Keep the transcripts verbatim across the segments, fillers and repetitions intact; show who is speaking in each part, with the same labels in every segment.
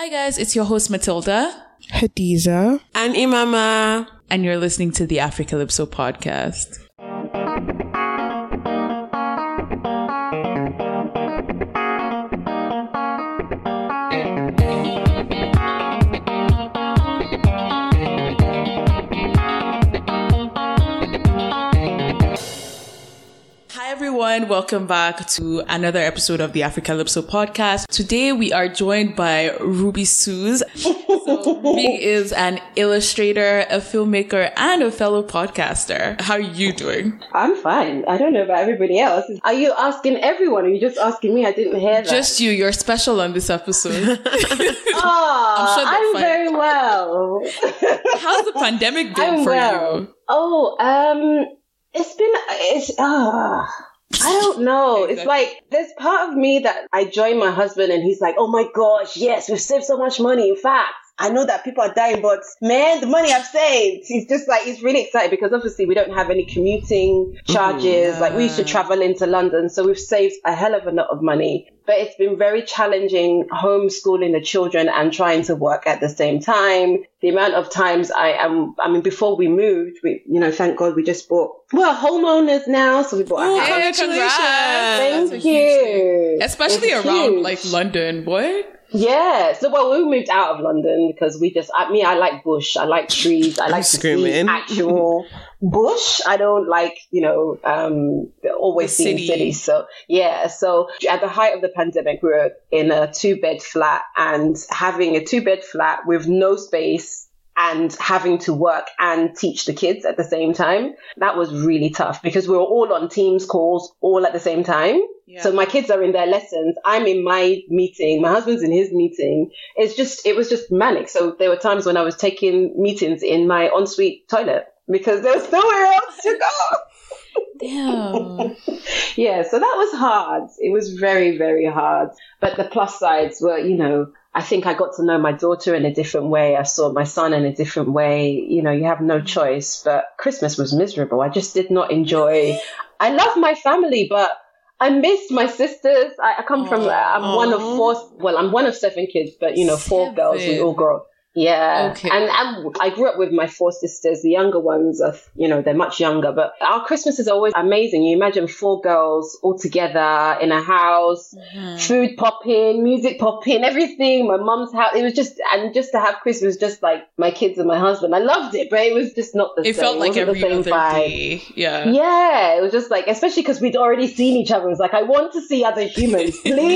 Speaker 1: Hi guys, it's your host Matilda,
Speaker 2: Hadiza,
Speaker 3: and Imama,
Speaker 1: and you're listening to the Africalypso podcast. Everyone, welcome back to another episode of the Africalypso podcast. Today we are joined by Ruby Suze. So Ruby is an illustrator, a filmmaker, and a fellow podcaster. How are you doing?
Speaker 4: I'm fine. I don't know about everybody else. Are you asking everyone or are you just asking me? I didn't hear that.
Speaker 1: Just you. You're special on this episode.
Speaker 4: Oh, I'm, sure I'm very well.
Speaker 1: How's the pandemic been
Speaker 4: I'm
Speaker 1: for
Speaker 4: well.
Speaker 1: you?
Speaker 4: Oh, um... It's been, it's, ah, uh, I don't know. Exactly. It's like, there's part of me that I join my husband and he's like, oh my gosh, yes, we've saved so much money. In fact, I know that people are dying, but man, the money I've saved. He's just like, he's really excited because obviously we don't have any commuting charges. Mm, yeah. Like we used to travel into London. So we've saved a hell of a lot of money. But it's been very challenging homeschooling the children and trying to work at the same time. The amount of times I am, I mean, before we moved, we, you know, thank God we just bought, we're homeowners now. So we bought
Speaker 1: oh,
Speaker 4: a house.
Speaker 1: Congratulations.
Speaker 4: Thank you.
Speaker 1: Especially
Speaker 4: it's
Speaker 1: around
Speaker 4: huge.
Speaker 1: like London, boy.
Speaker 4: Yeah. So, well, we moved out of London because we just, I mean, I like bush. I like trees. I like to see actual bush. I don't like, you know, um, always seeing
Speaker 1: city.
Speaker 4: cities. So, yeah. So at the height of the pandemic, we were in a two bed flat and having a two bed flat with no space and having to work and teach the kids at the same time. That was really tough because we were all on Teams calls all at the same time. Yeah. So my kids are in their lessons. I'm in my meeting. My husband's in his meeting. It's just, it was just manic. So there were times when I was taking meetings in my ensuite toilet because there was nowhere else to go.
Speaker 1: Damn.
Speaker 4: Yeah, so that was hard. It was very, very hard. But the plus sides were, you know, I think I got to know my daughter in a different way. I saw my son in a different way. You know, you have no choice. But Christmas was miserable. I just did not enjoy. I love my family, but I missed my sisters. I, I come from, I'm Aww. one of four, well, I'm one of seven kids, but, you know, four seven. girls. We all grow up. Yeah. Okay. And, and I grew up with my four sisters. The younger ones are, you know, they're much younger, but our Christmas is always amazing. You imagine four girls all together in a house, mm-hmm. food popping, music popping, everything. My mum's house. It was just, and just to have Christmas, just like my kids and my husband. I loved it, but it was just not the
Speaker 1: it
Speaker 4: same.
Speaker 1: Felt like
Speaker 4: it wasn't
Speaker 1: every
Speaker 4: the same
Speaker 1: other
Speaker 4: vibe.
Speaker 1: day. Yeah.
Speaker 4: Yeah. It was just like, especially because we'd already seen each other. It was like, I want to see other humans,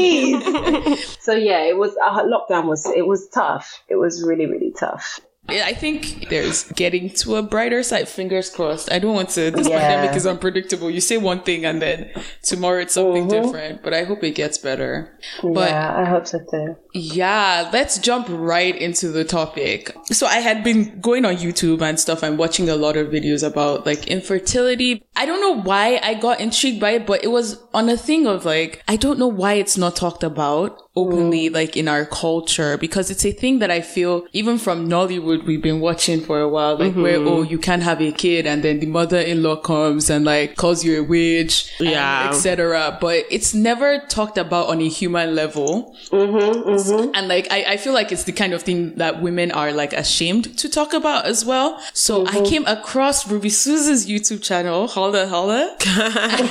Speaker 4: please. So yeah, it was, uh, lockdown was, it was tough. It was really, really tough.
Speaker 1: I think there's getting to a brighter side, fingers crossed. I don't want to, this
Speaker 4: yeah.
Speaker 1: pandemic is unpredictable. You say one thing and then tomorrow it's something
Speaker 4: mm-hmm.
Speaker 1: different, but I hope it gets better. But
Speaker 4: yeah, I hope so too.
Speaker 1: Yeah, let's jump right into the topic. So I had been going on YouTube and stuff and watching a lot of videos about like infertility. I don't know why I got intrigued by it, but it was on a thing of like, I don't know why it's not talked about openly, mm. like in our culture, because it's a thing that I feel even from Nollywood we've been watching for a while, like mm-hmm. where, oh, you can't have a kid and then the mother-in-law comes and like calls you a witch,
Speaker 3: yeah,
Speaker 1: et cetera. But it's never talked about on a human level.
Speaker 4: Mm-hmm, mm-hmm.
Speaker 1: And like, I, I feel like it's the kind of thing that women are like ashamed to talk about as well. So mm-hmm. I came across Ruby Suze's YouTube channel, holla holla. and,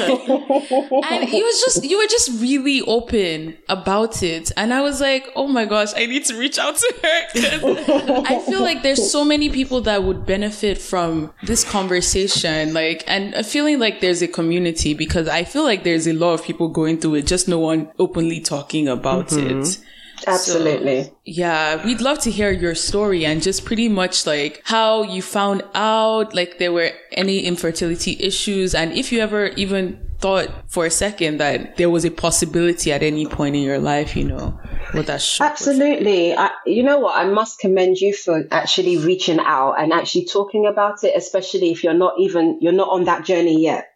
Speaker 1: and it was just, you were just really open about it. And I was like, oh my gosh, I need to reach out to her. I feel like there's so many people that would benefit from this conversation, like, and feeling like there's a community, because I feel like there's a lot of people going through it, just no one openly talking about mm-hmm. it.
Speaker 4: Absolutely.
Speaker 1: So, yeah, we'd love to hear your story and just pretty much like how you found out like there were any infertility issues, and if you ever even thought for a second that there was a possibility at any point in your life, you know, what that should.
Speaker 4: Absolutely. I, you know what? I must commend you for actually reaching out and actually talking about it, especially if you're not even, you're not on that journey yet.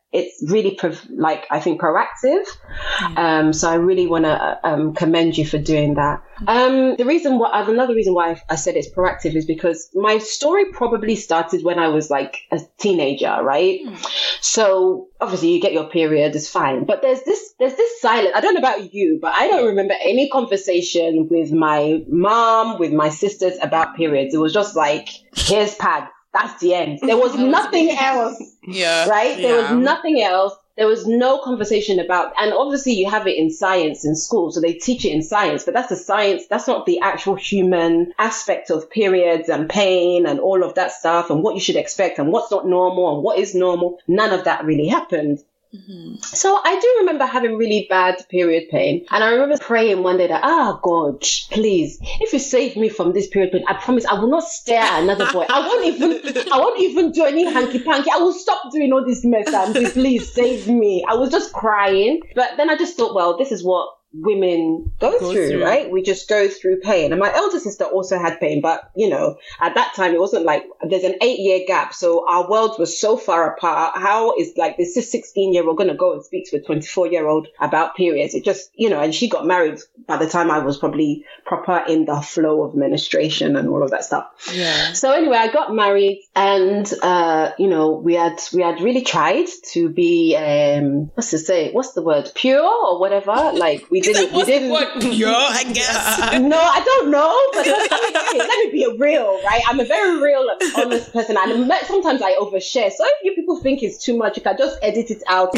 Speaker 4: it's really prov- like I think proactive. Um, so I really want to um, commend you for doing that. Um, the reason why, another reason why I said it's proactive is because my story probably started when I was like a teenager, right? Mm. So obviously you get your period, it's fine. But there's this, there's this silence. I don't know about you, but I don't remember any conversation with my mom, with my sisters about periods. It was just like, here's pads. That's the end. There was nothing else.
Speaker 1: Yeah.
Speaker 4: Right? There yeah. was nothing else. There was no conversation about, and obviously you have it in science in school, so they teach it in science, but that's the science, that's not the actual human aspect of periods and pain and all of that stuff and what you should expect and what's not normal and what is normal. None of that really happened. Mm-hmm. So I do remember having really bad period pain, and I remember praying one day that, ah, God, please, if you save me from this period pain, I promise I will not stare at another boy. I won't even, I won't even do any hanky panky. I will stop doing all this mess and please save me. I was just crying, but then I just thought, well, this is what women go, go through, through, right? We just go through pain. And my elder sister also had pain, but you know, at that time it wasn't like there's an eight year gap, so our worlds were so far apart. How is like this sixteen year old gonna go and speak to a twenty-four year old about periods? It just, you know, and she got married by the time I was probably proper in the flow of menstruation and all of that stuff.
Speaker 1: Yeah.
Speaker 4: So anyway, I got married, and uh, you know, we had we had really tried to be um what's to say, what's the word, pure or whatever, like we We didn't. We didn't.
Speaker 1: What, pure, I guess.
Speaker 4: No, I don't know. But let me, let me be real, right? I'm a very real and honest person, and sometimes I overshare. So if you people think it's too much, you can just edit it out.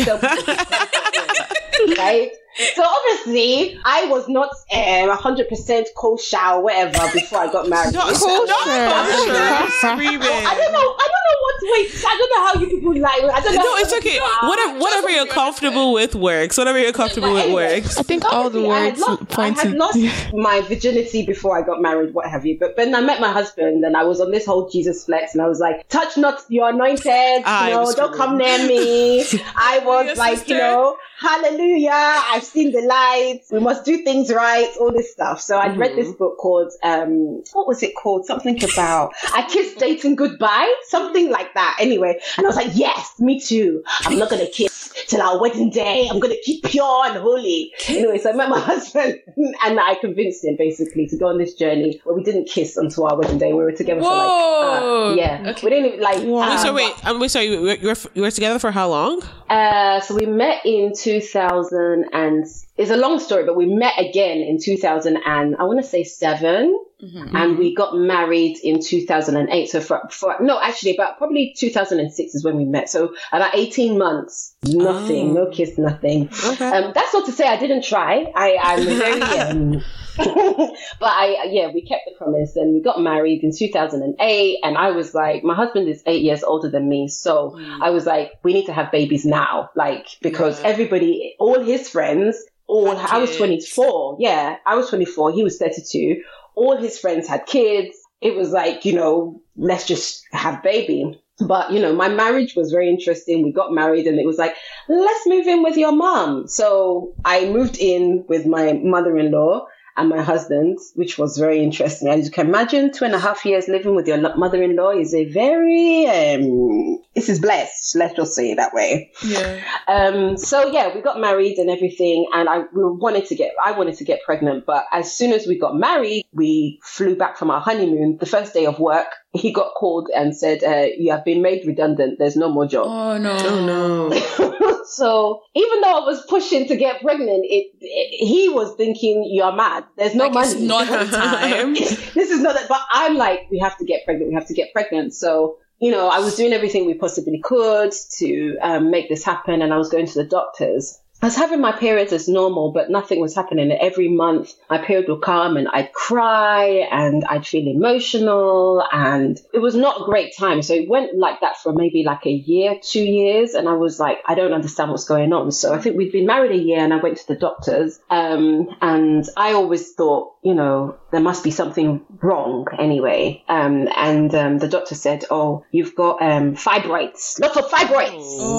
Speaker 4: Right? So obviously, I was not um, one hundred percent kosher or whatever before I got married.
Speaker 2: Not kosher.
Speaker 4: I don't know. I don't know what to wait. I don't know how you people like. I don't know.
Speaker 2: No, it's okay. Whatever, whatever you're comfortable with works. Whatever you're comfortable with works.
Speaker 3: I think all the words point to.
Speaker 4: I had lost my virginity before I got married, what have you. But when I met my husband, and I was on this whole Jesus flex, and I was like, "Touch not your anointed. Ah, you know, don't come near me." I was yes, like, sister. You know, hallelujah. I've seen the light. We must do things right. All this stuff. So I'd mm-hmm. read this book called um, what was it called? Something about I kissed dating goodbye. Something like that. Anyway, and I was like, yes, me too. I'm not gonna kiss till our wedding day. I'm gonna keep pure and holy. Anyway, so I met my husband, and I convinced him basically to go on this journey where we didn't kiss until our wedding day. We were together
Speaker 1: Whoa.
Speaker 4: for like uh, yeah, okay. We didn't even like.
Speaker 2: Um, so wait, I'm um, sorry. You were, you, were, you were together for how long?
Speaker 4: Uh, so we met in two thousand, and it's a long story, but we met again in two thousand and I want to say seven. Mm-hmm. And we got married in two thousand eight. So for, for, no, actually about probably two thousand six is when we met. So about eighteen months, nothing, oh. no kiss, nothing. Okay. Um, that's not to say I didn't try. I, I'm very, um, but I, yeah, we kept the promise, and we got married in two thousand eight. And I was like, my husband is eight years older than me. So mm. I was like, we need to have babies now. Like, because yeah. everybody, all his friends, all, I was twenty-four. Yeah, I was twenty-four. He was thirty-two. All his friends had kids. It was like, you know, let's just have baby. But, you know, my marriage was very interesting. We got married, and it was like, let's move in with your mom. So I moved in with my mother-in-law and my husband, which was very interesting. As you can imagine, two and a half years living with your mother-in-law is a very, um, this is blessed. Let's just say it that way.
Speaker 1: Yeah.
Speaker 4: Um, so yeah, we got married and everything, and I we wanted to get, I wanted to get pregnant, but as soon as we got married, we flew back from our honeymoon. The first day of work, he got called and said, uh, you have been made redundant. There's no more job.
Speaker 1: Oh no.
Speaker 2: Oh no.
Speaker 4: So even though I was pushing to get pregnant, it, it he was thinking, you're mad. There's no
Speaker 1: like
Speaker 4: money.
Speaker 1: It's not the time.
Speaker 4: This is not that. But I'm like, we have to get pregnant. We have to get pregnant. So, you know, I was doing everything we possibly could to um, make this happen. And I was going to the doctors. I was having my periods as normal, but nothing was happening. And every month, my period would come and I'd cry and I'd feel emotional, and it was not a great time. So it went like that for maybe like a year, two years. And I was like, I don't understand what's going on. So I think we'd been married a year, and I went to the doctors. Um, and I always thought, you know, there must be something wrong anyway. Um, and um, the doctor said, oh, you've got um, fibroids, lots of fibroids.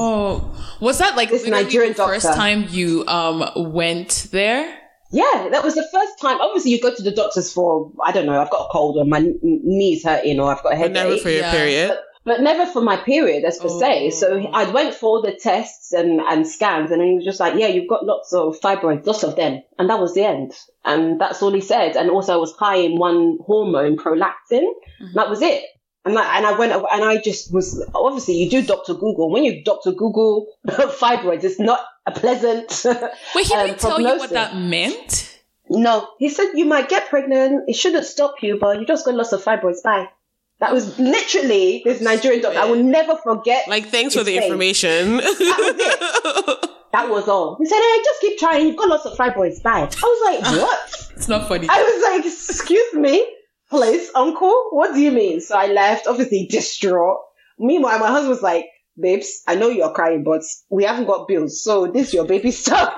Speaker 1: Oh, was that like
Speaker 4: this Nigerian
Speaker 1: the first
Speaker 4: doctor.
Speaker 1: time you um went there?
Speaker 4: Yeah, that was the first time. Obviously, you go to the doctors for, I don't know, I've got a cold or my n- knees hurting or I've got a headache.
Speaker 2: But never for your
Speaker 1: yeah.
Speaker 2: period.
Speaker 4: But, but never for my period as per
Speaker 1: Oh.
Speaker 4: se. So I went for all the tests and, and scans, and he was just like, yeah, you've got lots of fibroids, lots of them. And that was the end. And that's all he said. And also I was high in one hormone, prolactin. Mm-hmm. That was it. And I, and I went, and I just was, obviously you do Doctor Google. When you Doctor Google fibroids, it's not a pleasant
Speaker 1: Wait, he
Speaker 4: um,
Speaker 1: didn't tell
Speaker 4: prognosis.
Speaker 1: you what that meant?
Speaker 4: No, he said you might get pregnant. It shouldn't stop you, but you just got lots of fibroids. Bye. That was literally this Nigerian doctor. I will never forget.
Speaker 2: Like, thanks for the
Speaker 4: face.
Speaker 2: information.
Speaker 4: That was it. That was all. He said, hey, just keep trying. You've got lots of fibroids. Bye. I was like, what?
Speaker 1: It's not funny.
Speaker 4: I was like, excuse me, please, uncle. What do you mean? So I left, obviously distraught. Meanwhile, my husband was like, babes, I know you're crying, but we haven't got bills, so this is your baby stuff.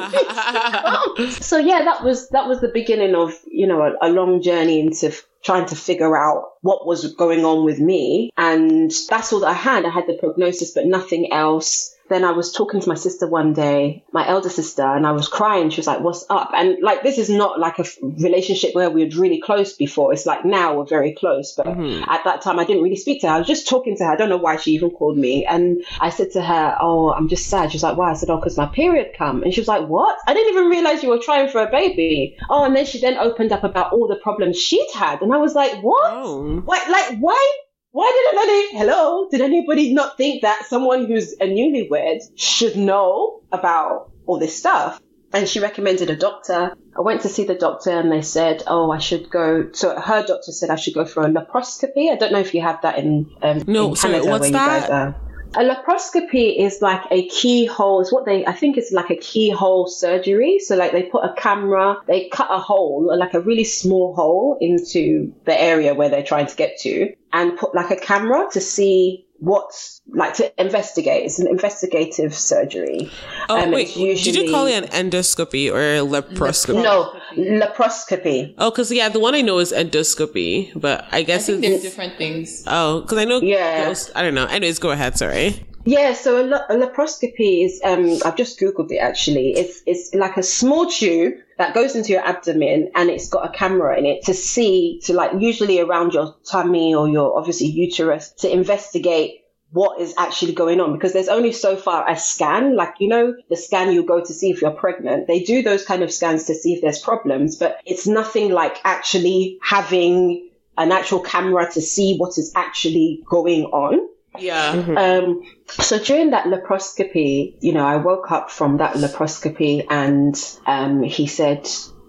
Speaker 4: So yeah, that was that was the beginning of, you know, a, a long journey into f- trying to figure out what was going on with me, and that's all that I had. I had the prognosis, but nothing else. Then I was talking to my sister one day, my elder sister, and I was crying. She was like, what's up? And like, this is not like a f- relationship where we were really close before. It's like now we're very close. But mm-hmm. at that time, I didn't really speak to her. I was just talking to her. I don't know why she even called me. And I said to her, oh, I'm just sad. She was like, why? I said, oh, because my period come. And she was like, what? I didn't even realize you were trying for a baby. Oh, and then she then opened up about all the problems she'd had. And I was like, what?
Speaker 2: Oh.
Speaker 4: What? Like, why? Why did anybody, hello, did anybody not think that someone who's a newlywed should know about all this stuff? And she recommended a doctor. I went to see the doctor and they said, oh, I should go. So her doctor said I should go for a laparoscopy. I don't know if you have that in, um,
Speaker 2: no,
Speaker 4: in
Speaker 2: sorry,
Speaker 4: Canada
Speaker 2: what's
Speaker 4: where
Speaker 2: that?
Speaker 4: you guys are. A laparoscopy is like a keyhole. It's what they, I think it's like a keyhole surgery. So like they put a camera, they cut a hole, like a really small hole into the area where they're trying to get to, and put like a camera to see what's like to investigate. It's an investigative surgery.
Speaker 2: Oh,
Speaker 4: um,
Speaker 2: wait,
Speaker 4: usually...
Speaker 2: did you call it an endoscopy or a laparoscopy?
Speaker 4: No, laparoscopy.
Speaker 2: Oh, because yeah, the one I know is endoscopy, but I guess
Speaker 1: I think
Speaker 2: it's
Speaker 1: there's different things.
Speaker 2: Oh, because I know.
Speaker 4: Yeah.
Speaker 2: Those, I don't know. Anyways, go ahead. Sorry.
Speaker 4: Yeah, so a, la- a laparoscopy is, um, I've just Googled it actually. It's, it's like a small tube that goes into your abdomen and it's got a camera in it to see, to like usually around your tummy or your obviously uterus to investigate what is actually going on, because there's only so far a scan, like, you know, the scan you go to see if you're pregnant. They do those kind of scans to see if there's problems, but it's nothing like actually having an actual camera to see what is actually going on.
Speaker 1: Yeah.
Speaker 4: Mm-hmm. Um, so during that laparoscopy, you know, I woke up from that laparoscopy and um, he said,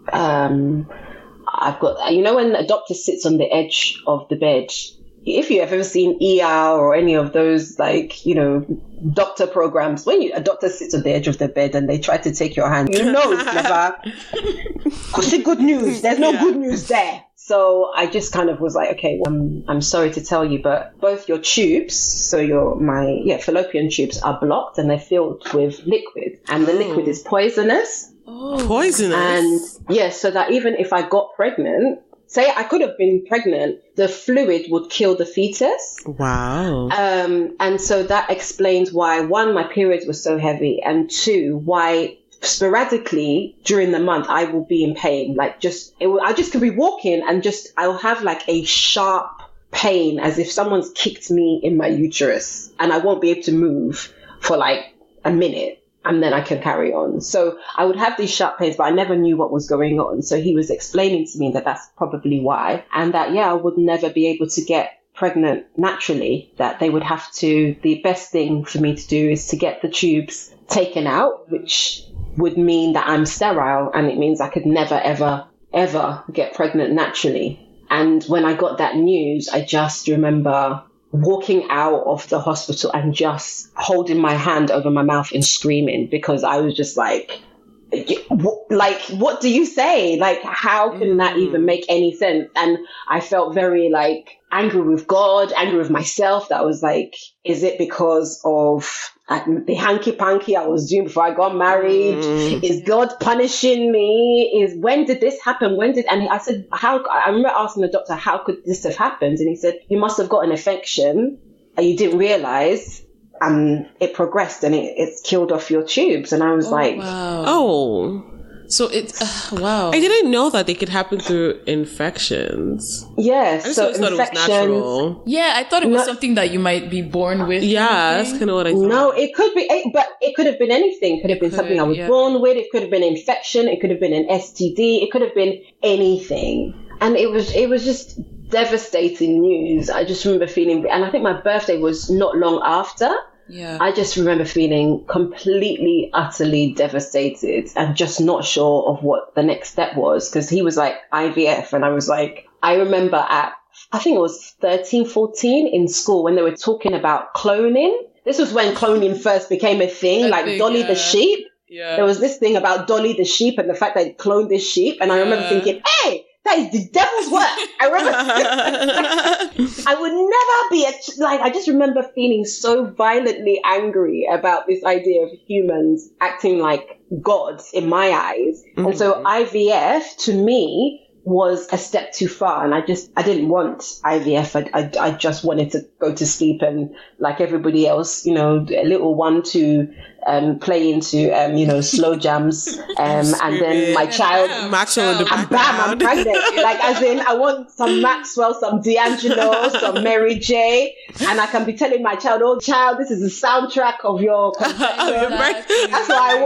Speaker 4: um, I've got, you know, when a doctor sits on the edge of the bed, if you have ever seen E R or any of those, like, you know, doctor programs, when you, a doctor sits on the edge of the bed and they try to take your hand, you know it's never, because it's good news. There's no yeah. good news there. So I just kind of was like, okay, well, I'm, I'm sorry to tell you, but both your tubes, so your, my, yeah, fallopian tubes are blocked and they're filled with liquid, and the oh. liquid is poisonous.
Speaker 2: Oh. Poisonous?
Speaker 4: And yeah, so that even if I got pregnant, say I could have been pregnant, the fluid would kill the fetus.
Speaker 2: Wow.
Speaker 4: Um, and so that explains why, one, my periods were so heavy, and two, why sporadically during the month I will be in pain. Like just, it will, I just could be walking and just, I'll have like a sharp pain as if someone's kicked me in my uterus, and I won't be able to move for like a minute. And then I can carry on. So I would have these sharp pains, but I never knew what was going on. So he was explaining to me that that's probably why. And that, yeah, I would never be able to get pregnant naturally, that they would have to, the best thing for me to do is to get the tubes taken out, which would mean that I'm sterile, and it means I could never, ever, ever get pregnant naturally. And when I got that news, I just remember walking out of the hospital and just holding my hand over my mouth and screaming, because I was just like, like, what do you say? Like, how can that even make any sense? And I felt very like angry with God, angry with myself. That was like, is it because of uh, the hanky panky I was doing before I got married? Mm. Is God punishing me? Is when did this happen? When did, and I said, how, I remember asking the doctor, how could this have happened? And he said, you must have got an infection and you didn't realize. And it progressed and it, it's killed off your tubes. And I was
Speaker 1: oh,
Speaker 4: like,
Speaker 1: wow.
Speaker 2: oh,
Speaker 1: So it's, uh, wow.
Speaker 2: I didn't know that they could happen through infections.
Speaker 4: Yes.
Speaker 2: I just
Speaker 4: so
Speaker 2: always thought it was natural.
Speaker 1: Yeah, I thought it was
Speaker 4: No.
Speaker 1: something that you might be born with.
Speaker 2: Yeah, that's kind of what I thought.
Speaker 4: No, it could be, it- but it could have been anything. It could have been
Speaker 1: could,
Speaker 4: something I was
Speaker 1: yeah.
Speaker 4: born with. It could have been an infection. It could have been an S T D. It could have been anything. And it was, it was just devastating news. I just remember feeling, and I think my birthday was not long after.
Speaker 1: Yeah.
Speaker 4: I just remember feeling completely, utterly devastated and just not sure of what the next step was, because he was like I V F, and I was like, I remember at, I think it was thirteen, fourteen in school when they were talking about cloning. This was when cloning first became a thing,
Speaker 1: I
Speaker 4: like
Speaker 1: think,
Speaker 4: Dolly
Speaker 1: yeah.
Speaker 4: the sheep.
Speaker 1: Yeah.
Speaker 4: There was this thing about Dolly the sheep and the fact that he cloned this sheep. And I remember
Speaker 1: Yeah.
Speaker 4: thinking, hey, that is the devil's work. I remember I would never be a, ch- like, I just remember feeling so violently angry about this idea of humans acting like gods in my eyes. Mm-hmm. And so I V F to me was a step too far, and I just I didn't want I V F. I, I, I just wanted to go to sleep and, like everybody else, you know, a little one to um, play into um, you know, slow jams, um, and then my child
Speaker 2: Maxwell in the
Speaker 4: and bam, I'm
Speaker 2: background.
Speaker 4: pregnant. Like, as in, I want some Maxwell, some D'Angelo, some Mary J, and I can be telling my child, "Oh, child, this is the soundtrack of your."
Speaker 1: Exactly.
Speaker 4: That's what I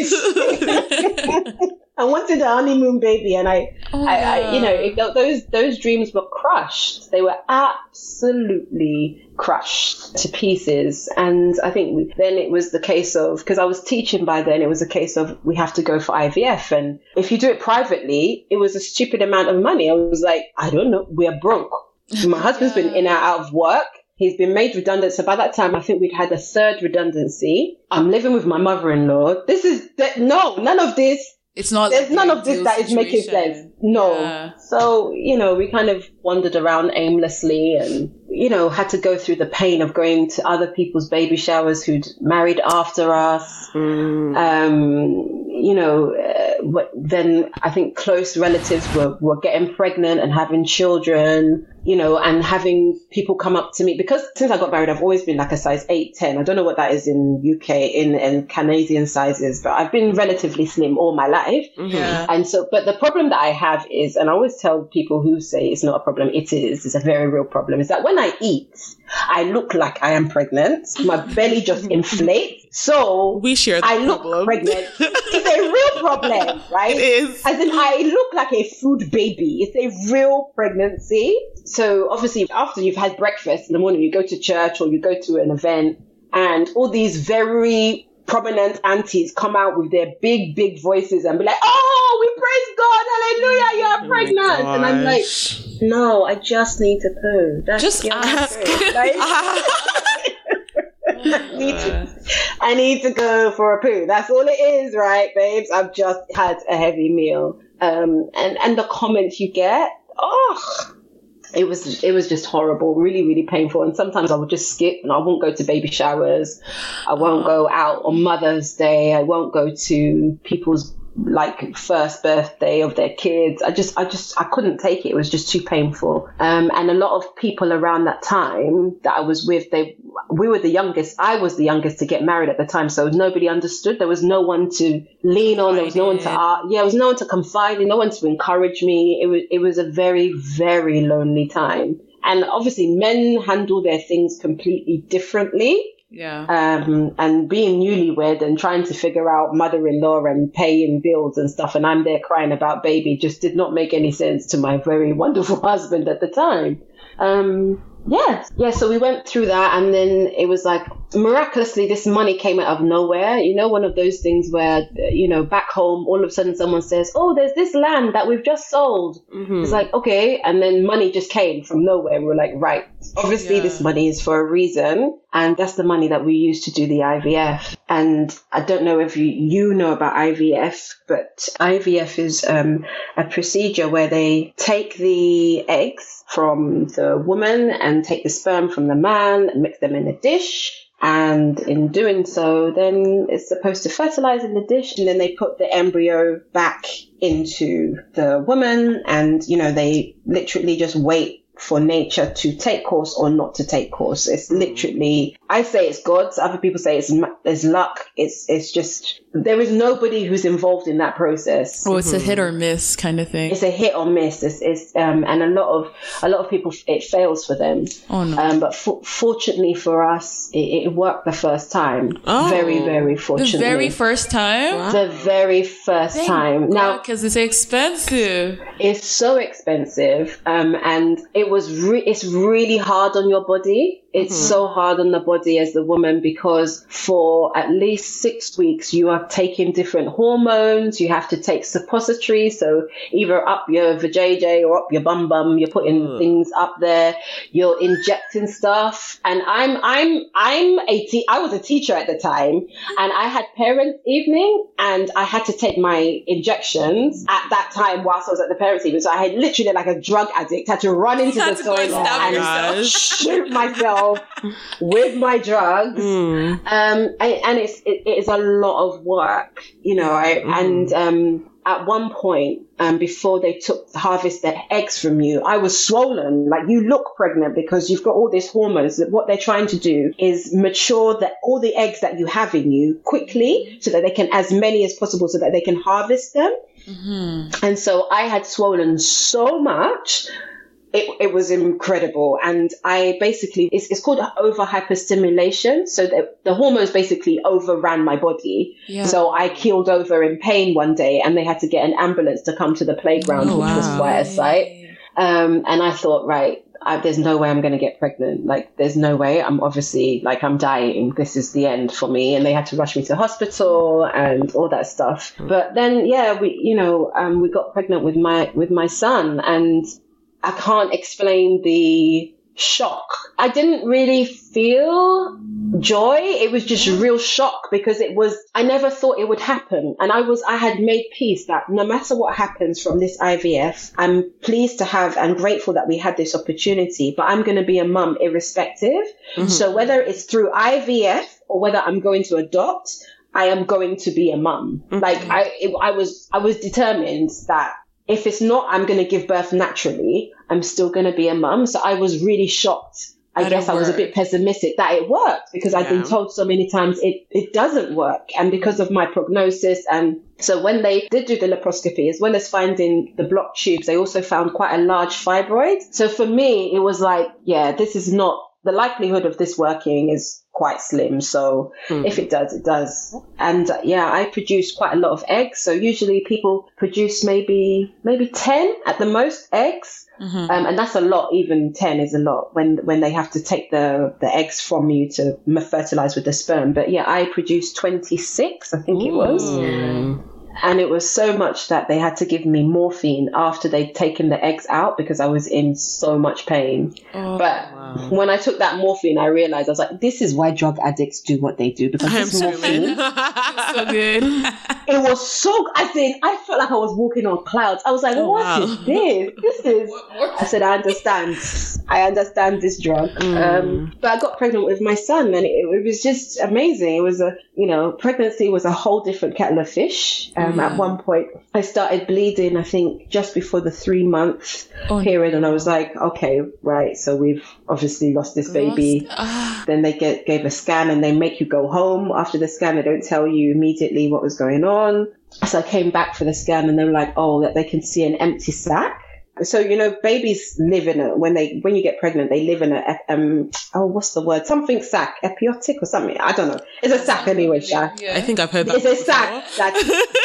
Speaker 4: wanted. I wanted a honeymoon baby, and I,
Speaker 1: Oh,
Speaker 4: I, I
Speaker 1: yeah.
Speaker 4: you know, it, those those dreams were crushed. They were absolutely crushed to pieces. And I think we, then it was the case of, because I was teaching by then, it was a case of we have to go for I V F, and if you do it privately, it was a stupid amount of money. I was like, I don't know, we're broke. My husband's been in and out of work. He's been made redundant. So by that time, I think we'd had a third redundancy. I'm living with my mother-in-law. This is, th- no, none of this.
Speaker 1: It's not.
Speaker 4: There's
Speaker 1: like
Speaker 4: none
Speaker 1: the
Speaker 4: of this
Speaker 1: ideal
Speaker 4: that is making
Speaker 1: situation.
Speaker 4: sense. No.
Speaker 1: Yeah.
Speaker 4: So, you know, we kind of wandered around aimlessly and, you know, had to go through the pain of going to other people's baby showers who'd married after us.
Speaker 2: Mm.
Speaker 4: Um, you know, uh, what- then I think close relatives were, were getting pregnant and having children, you know, and having people come up to me, because since I got married, I've always been like a size eight, ten. I don't know what that is in U K, in, in Canadian sizes, but I've been relatively slim all my life.
Speaker 1: Yeah.
Speaker 4: And so, but the problem that I have is, and I always tell people who say it's not a problem, it is, it's a very real problem, is that when I eat, I look like I am pregnant. My belly just inflates. So
Speaker 2: We share the
Speaker 4: I look
Speaker 2: problem.
Speaker 4: pregnant. It's a real problem, right?
Speaker 2: It is.
Speaker 4: As in, I look like a food baby. It's a real pregnancy. So obviously, after you've had breakfast in the morning, you go to church or you go to an event, and all these very prominent aunties come out with their big, big voices and be like, "Oh, we praise God, hallelujah, you are pregnant." And I'm like, "No, I just need to poo. That's
Speaker 1: Just
Speaker 4: the only
Speaker 1: ask.
Speaker 4: thing." Like, I need to, I need to go for a poo. That's all it is, right, babes? I've just had a heavy meal. Um, and, and the comments you get, oh, it was, it was just horrible, really, really painful. And sometimes I would just skip and I won't go to baby showers. I won't go out on Mother's Day. I won't go to people's like first birthday of their kids. I just, I just, I couldn't take it. It was just too painful. Um, and a lot of people around that time that I was with, they, we were the youngest. I was the youngest to get married at the time. So nobody understood. There was no one to lean on. There was no one to, uh, yeah, there was no one to confide in, no one to encourage me. It was, it was a very, very lonely time. And obviously men handle their things completely differently.
Speaker 1: Yeah.
Speaker 4: Um, and being newlywed and trying to figure out mother-in-law and paying bills and stuff, and I'm there crying about baby, just did not make any sense to my very wonderful husband at the time. Um, yeah, yeah. So we went through that, and then it was like miraculously this money came out of nowhere. You know, one of those things where, you know, back home, all of a sudden someone says, "Oh, there's this land that we've just sold."
Speaker 2: Mm-hmm.
Speaker 4: It's like, okay, and then money just came from nowhere. We were like, right, obviously
Speaker 1: Yeah.
Speaker 4: this money is for a reason. And that's the money that we use to do the I V F. And I don't know if you, you know about I V F, but I V F is um, a procedure where they take the eggs from the woman and take the sperm from the man and mix them in a dish. And in doing so, then it's supposed to fertilize in the dish, and then they put the embryo back into the woman, and, you know, they literally just wait for nature to take course or not to take course. It's literally I say it's God's. Other people say it's it's luck. It's it's just there is nobody who's involved in that process.
Speaker 1: Oh, it's mm-hmm. a hit or miss kind of thing.
Speaker 4: It's a hit or miss. It's, it's um and a lot of a lot of people it fails for them.
Speaker 1: Oh no.
Speaker 4: Um, but for, fortunately for us, it, it worked the first time. Oh, very very fortunately.
Speaker 1: The very first time.
Speaker 4: Wow. The very first Thank time.
Speaker 1: God,
Speaker 4: now,
Speaker 1: because it's expensive.
Speaker 4: It's so expensive. Um, and it was re- it's really hard on your body. It's mm-hmm. so hard on the body as the woman because for at least six weeks you are taking different hormones. You have to take suppositories, so either up your vajayjay or up your bum bum. You're putting mm. things up there. You're injecting stuff. And I'm I'm I'm a te- I was a teacher at the time, and I had parents' evening, and I had to take my injections at that time whilst I was at the parents' evening. So I had literally like a drug addict had to run into the toilet and yourself. shoot myself. with my drugs, mm. um, and, and it's it, it is a lot of work, you know. I, mm. And um, at one point, um, before they took harvest their eggs from you, I was swollen. Like, you look pregnant because you've got all these hormones. That what they're trying to do is mature that all the eggs that you have in you quickly, so that they can, as many as possible, so that they can harvest them. Mm-hmm. And so I had swollen so much. It, it was incredible. And I basically, it's, it's called over hyperstimulation. So the, the hormones basically overran my body. Yeah. So I keeled over in pain one day, and they had to get an ambulance to come to the playground, oh, which wow. was quite a sight. Um, and I thought, right, I, there's no way I'm going to get pregnant. Like, there's no way. I'm obviously, like, I'm dying. This is the end for me. And they had to rush me to hospital and all that stuff. But then, yeah, we, you know, um, we got pregnant with my, with my son, and I can't explain the shock. I didn't really feel joy. It was just real shock because it was, I never thought it would happen. And I was, I had made peace that no matter what happens from this I V F, I'm pleased to have and grateful that we had this opportunity, but I'm going to be a mum irrespective. Mm-hmm. So whether it's through I V F or whether I'm going to adopt, I am going to be a mum. Mm-hmm. Like I, it, I was, I was determined that if it's not, I'm going to give birth naturally, I'm still going to be a mum. So I was really shocked. I guess I was a bit pessimistic that it worked because yeah. I've been told so many times it, it doesn't work. And because of my prognosis. And so when they did do the laparoscopy, as well as finding the blocked tubes, they also found quite a large fibroid. So for me, it was like, yeah, this is not, the likelihood of this working is quite slim. So mm. if it does, it does. And uh, yeah, I produce quite a lot of eggs. So usually people produce maybe, maybe ten at the most eggs. Mm-hmm. Um, and that's a lot. Even ten is a lot when, when they have to take the, the eggs from you to fertilize with the sperm. But yeah, I produced twenty-six, I think Ooh. It was. Mm. And it was so much that they had to give me morphine after they'd taken the eggs out because I was in so much pain. Oh, but wow. when I took that morphine, I realized, I was like, this is why drug addicts do what they do. Because this morphine,
Speaker 1: so good.
Speaker 4: It was so, I think, I felt like I was walking on clouds. I was like, oh, what wow. is this? This is, I said, I understand. I understand this drug. Mm. Um, but I got pregnant with my son, and it, it was just amazing. It was a, you know, pregnancy was a whole different kettle of fish. Um, mm. At one point, I started bleeding, I think, just before the three month oh, period. And I was like, okay, right. So we've obviously lost this baby. Lost? Ah. Then they get, gave a scan, and they make you go home. After the scan, they don't tell you immediately what was going on. So I came back for the scan, and they were like, oh, that they can see an empty sac. So, you know, babies live in a, when they, when you get pregnant, they live in a, um, oh, what's the word? Something sac, epiotic or something. I don't know. It's a sac anyway, Sha.
Speaker 2: Yeah. I think I've heard that.
Speaker 4: It's a sac that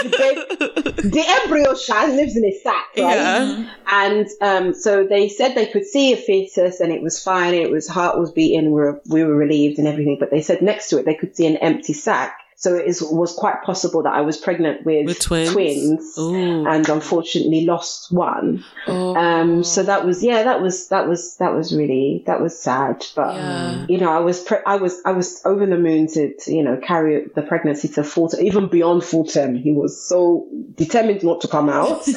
Speaker 4: the, the embryo, Sha, lives in a sac, right? Yeah. And, um, so they said they could see a fetus and it was fine. It was, heart was beating. We were, we were relieved and everything, but they said next to it, they could see an empty sac. So it is, was quite possible that I was pregnant with, with twins, twins and unfortunately lost one. Oh. Um, so that was, yeah, that was, that was, that was really, that was sad. But, yeah. you know, I was, pre- I was, I was over the moon to, to, you know, carry the pregnancy to full term, even beyond full term. He was so determined not to come out.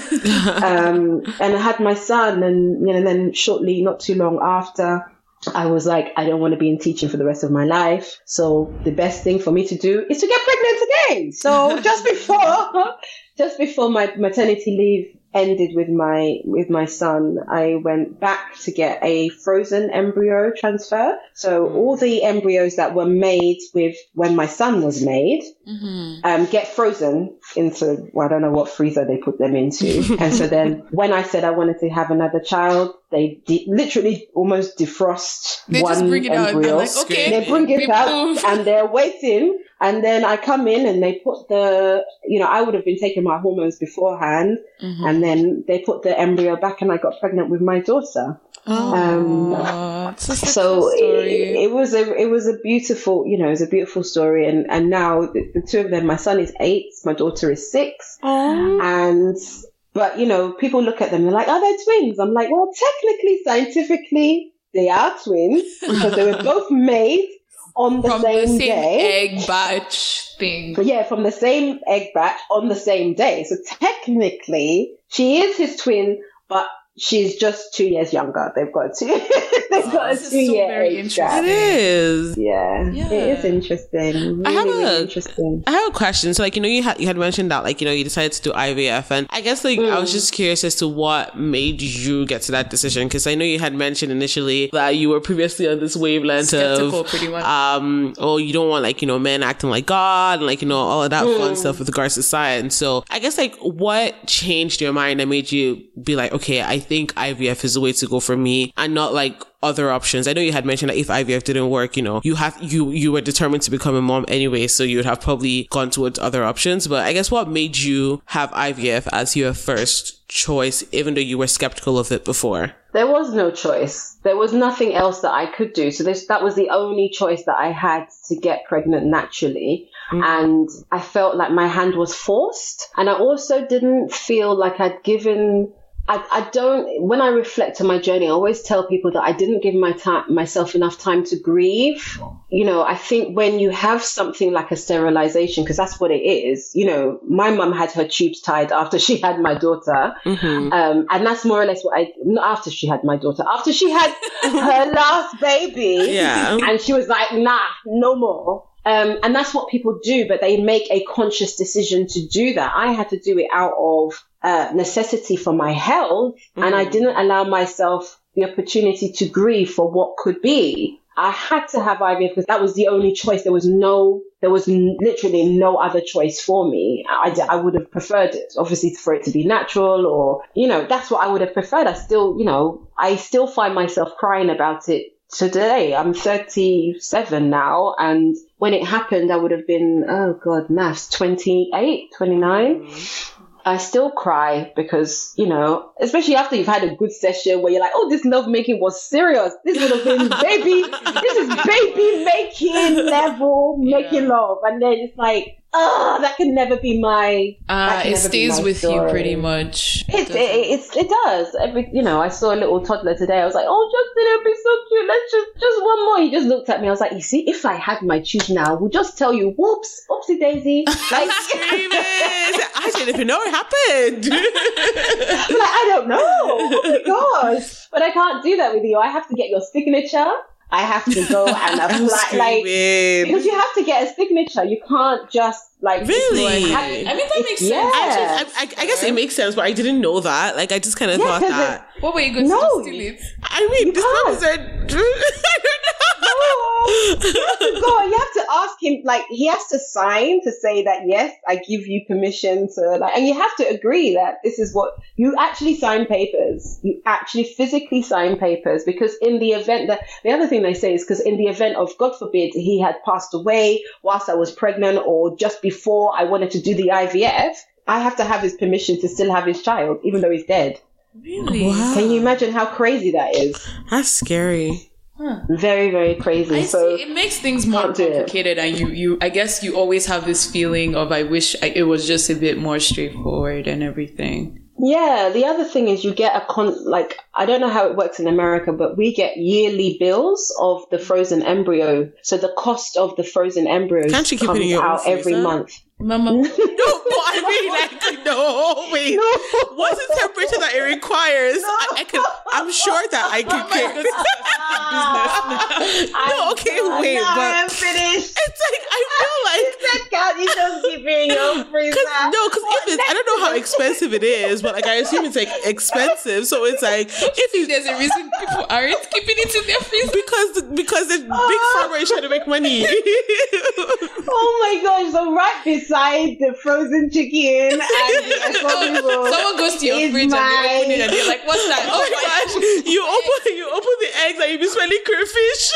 Speaker 4: um, and I had my son, and, you know, then shortly, not too long after, I was like, I don't want to be in teaching for the rest of my life. So the best thing for me to do is to get pregnant again. So just before, just before my maternity leave ended with my with my son, I went back to get a frozen embryo transfer. So all the embryos that were made with when my son was made mm-hmm. um, get frozen into, well, I don't know what freezer they put them into. And so then when I said I wanted to have another child, they de- literally almost defrost
Speaker 1: they
Speaker 4: one
Speaker 1: just bring it
Speaker 4: embryo.
Speaker 1: Out. Like, okay,
Speaker 4: they bring it out and they're waiting. And then I come in and they put the, you know, I would have been taking my hormones beforehand. Mm-hmm. And then they put the embryo back and I got pregnant with my daughter.
Speaker 1: Oh,
Speaker 4: um, so it, it was a, it was a beautiful, you know, it was a beautiful story. And, and now the, the two of them, my son is eight, my daughter is six. Oh. And, but, you know, people look at them, they're like, oh, they're twins. I'm like, well, technically, scientifically, they are twins because they were both made on the
Speaker 1: from
Speaker 4: same,
Speaker 1: the same
Speaker 4: day.
Speaker 1: egg batch thing.
Speaker 4: Yeah, from the same egg batch on the same day. So technically, she is his twin, but she's just two years younger. They've got two. They've
Speaker 1: oh,
Speaker 4: got a two-year
Speaker 1: so
Speaker 4: age gap.
Speaker 2: It is.
Speaker 4: Yeah, yeah, it is interesting. Really,
Speaker 2: I have a,
Speaker 4: really interesting.
Speaker 2: I have a question. So, like, you know, you had you had mentioned that, like, you know, you decided to do I V F, and I guess, like, mm. I was just curious as to what made you get to that decision, because I know you had mentioned initially that you were previously on this wavelength
Speaker 1: skeptical,
Speaker 2: of,
Speaker 1: pretty much.
Speaker 2: um, oh, you don't want, like, you know, men acting like God, and, like, you know, all of that mm. fun stuff with regards to science. So, I guess, like, what changed your mind that made you be like, okay, I think I V F is the way to go for me, and not like other options? I know you had mentioned that if I V F didn't work, you know, you have you you were determined to become a mom anyway, so you would have probably gone towards other options. But I guess what made you have I V F as your first choice, even though you were skeptical of it before?
Speaker 4: There was no choice. There was nothing else that I could do. So this, that was the only choice that I had to get pregnant naturally. Mm. And I felt like my hand was forced. And I also didn't feel like I'd given... I, I don't, when I reflect on my journey, I always tell people that I didn't give my time, myself enough time to grieve. You know, I think when you have something like a sterilization, because that's what it is, you know, my mum had her tubes tied after she had my daughter. Mm-hmm. Um, and that's more or less what I, not after she had my daughter, after she had her last baby.
Speaker 2: Yeah.
Speaker 4: And she was like, nah, no more. Um, and that's what people do, but they make a conscious decision to do that. I had to do it out of uh, necessity for my health, mm. and I didn't allow myself the opportunity to grieve for what could be. I had to have I V F because that was the only choice. There was no, there was n- literally no other choice for me. I, I would have preferred it, obviously, for it to be natural, or, you know, that's what I would have preferred. I still, you know, I still find myself crying about it today. I'm thirty-seven now, and when it happened, I would have been, oh God, maths, twenty-eight, twenty-nine. Mm. I still cry because, you know, especially after you've had a good session where you're like, oh, this love making was serious. This would have been baby, this is baby making level, yeah. making love. And then it's like, oh, that can never be my.
Speaker 1: Uh, it stays with story. You pretty much.
Speaker 4: It, it, it, it does. Every, you know, I saw a little toddler today. I was like, oh, Justin, it'll be so cute. Let's just, just one more. He just looked at me. I was like, you see, if I had my tube now, we'll just tell you, whoops, oopsie daisy. Like,
Speaker 2: I didn't even know it happened.
Speaker 4: I'm like, I don't know. Oh my gosh. But I can't do that with you. I have to get your signature. I have to go and apply, like, because you have to get a signature. You can't just, like,
Speaker 2: really?
Speaker 1: I, I mean, that makes sense.
Speaker 4: Yeah.
Speaker 2: I, I, I guess it makes sense, but I didn't know that. Like, I just kind of yeah, thought that.
Speaker 1: It, what were you going
Speaker 4: no,
Speaker 1: to steal it?
Speaker 2: I mean,
Speaker 4: you
Speaker 2: this
Speaker 4: can't.
Speaker 2: is a, I don't know.
Speaker 4: No, you have to go. You have to ask him, like, he has to sign to say that, yes, I give you permission to, like, and you have to agree that this is what, you actually sign papers. You actually physically sign papers, because in the event that, the other thing they say is because in the event of, God forbid, he had passed away whilst I was pregnant or just before I wanted to do the I V F, I have to have his permission to still have his child, even though he's dead.
Speaker 1: Really?
Speaker 2: Wow.
Speaker 4: Can you imagine how crazy that is?
Speaker 2: That's scary.
Speaker 1: Huh.
Speaker 4: Very, very crazy.
Speaker 1: I
Speaker 4: so
Speaker 1: see. It makes things more complicated, and you, you, I guess you always have this feeling of, I wish I, it was just a bit more straightforward and everything.
Speaker 4: Yeah, the other thing is you get a con, like, I don't know how it works in America, but we get yearly bills of the frozen embryo. So the cost of the frozen embryos
Speaker 2: Can't you keep
Speaker 4: comes
Speaker 2: it in your
Speaker 4: out every
Speaker 2: freezer?
Speaker 4: month.
Speaker 1: Mama.
Speaker 2: No, but I mean, like, no, wait.
Speaker 4: No.
Speaker 2: What's the temperature that it requires?
Speaker 4: No.
Speaker 2: I, I can, I'm sure that I can get. No, okay,
Speaker 4: I'm
Speaker 2: wait,
Speaker 4: no,
Speaker 2: but
Speaker 4: I'm finished.
Speaker 2: it's like, I feel like,
Speaker 4: He said, can't you just keep it in your freezer?
Speaker 2: Cause, no, because if it's, I don't know how expensive it is, but like I assume it's like expensive. So it's like if you
Speaker 1: there's a reason people aren't keeping it in their freezer
Speaker 2: because because the oh. big farmer is trying to make money.
Speaker 4: Oh my gosh! So right beside the frozen chicken and the
Speaker 1: so, someone goes to your fridge my... and they open it and they're like, "What's that?"
Speaker 2: Oh my gosh! You open you open the eggs and you be smelling crayfish.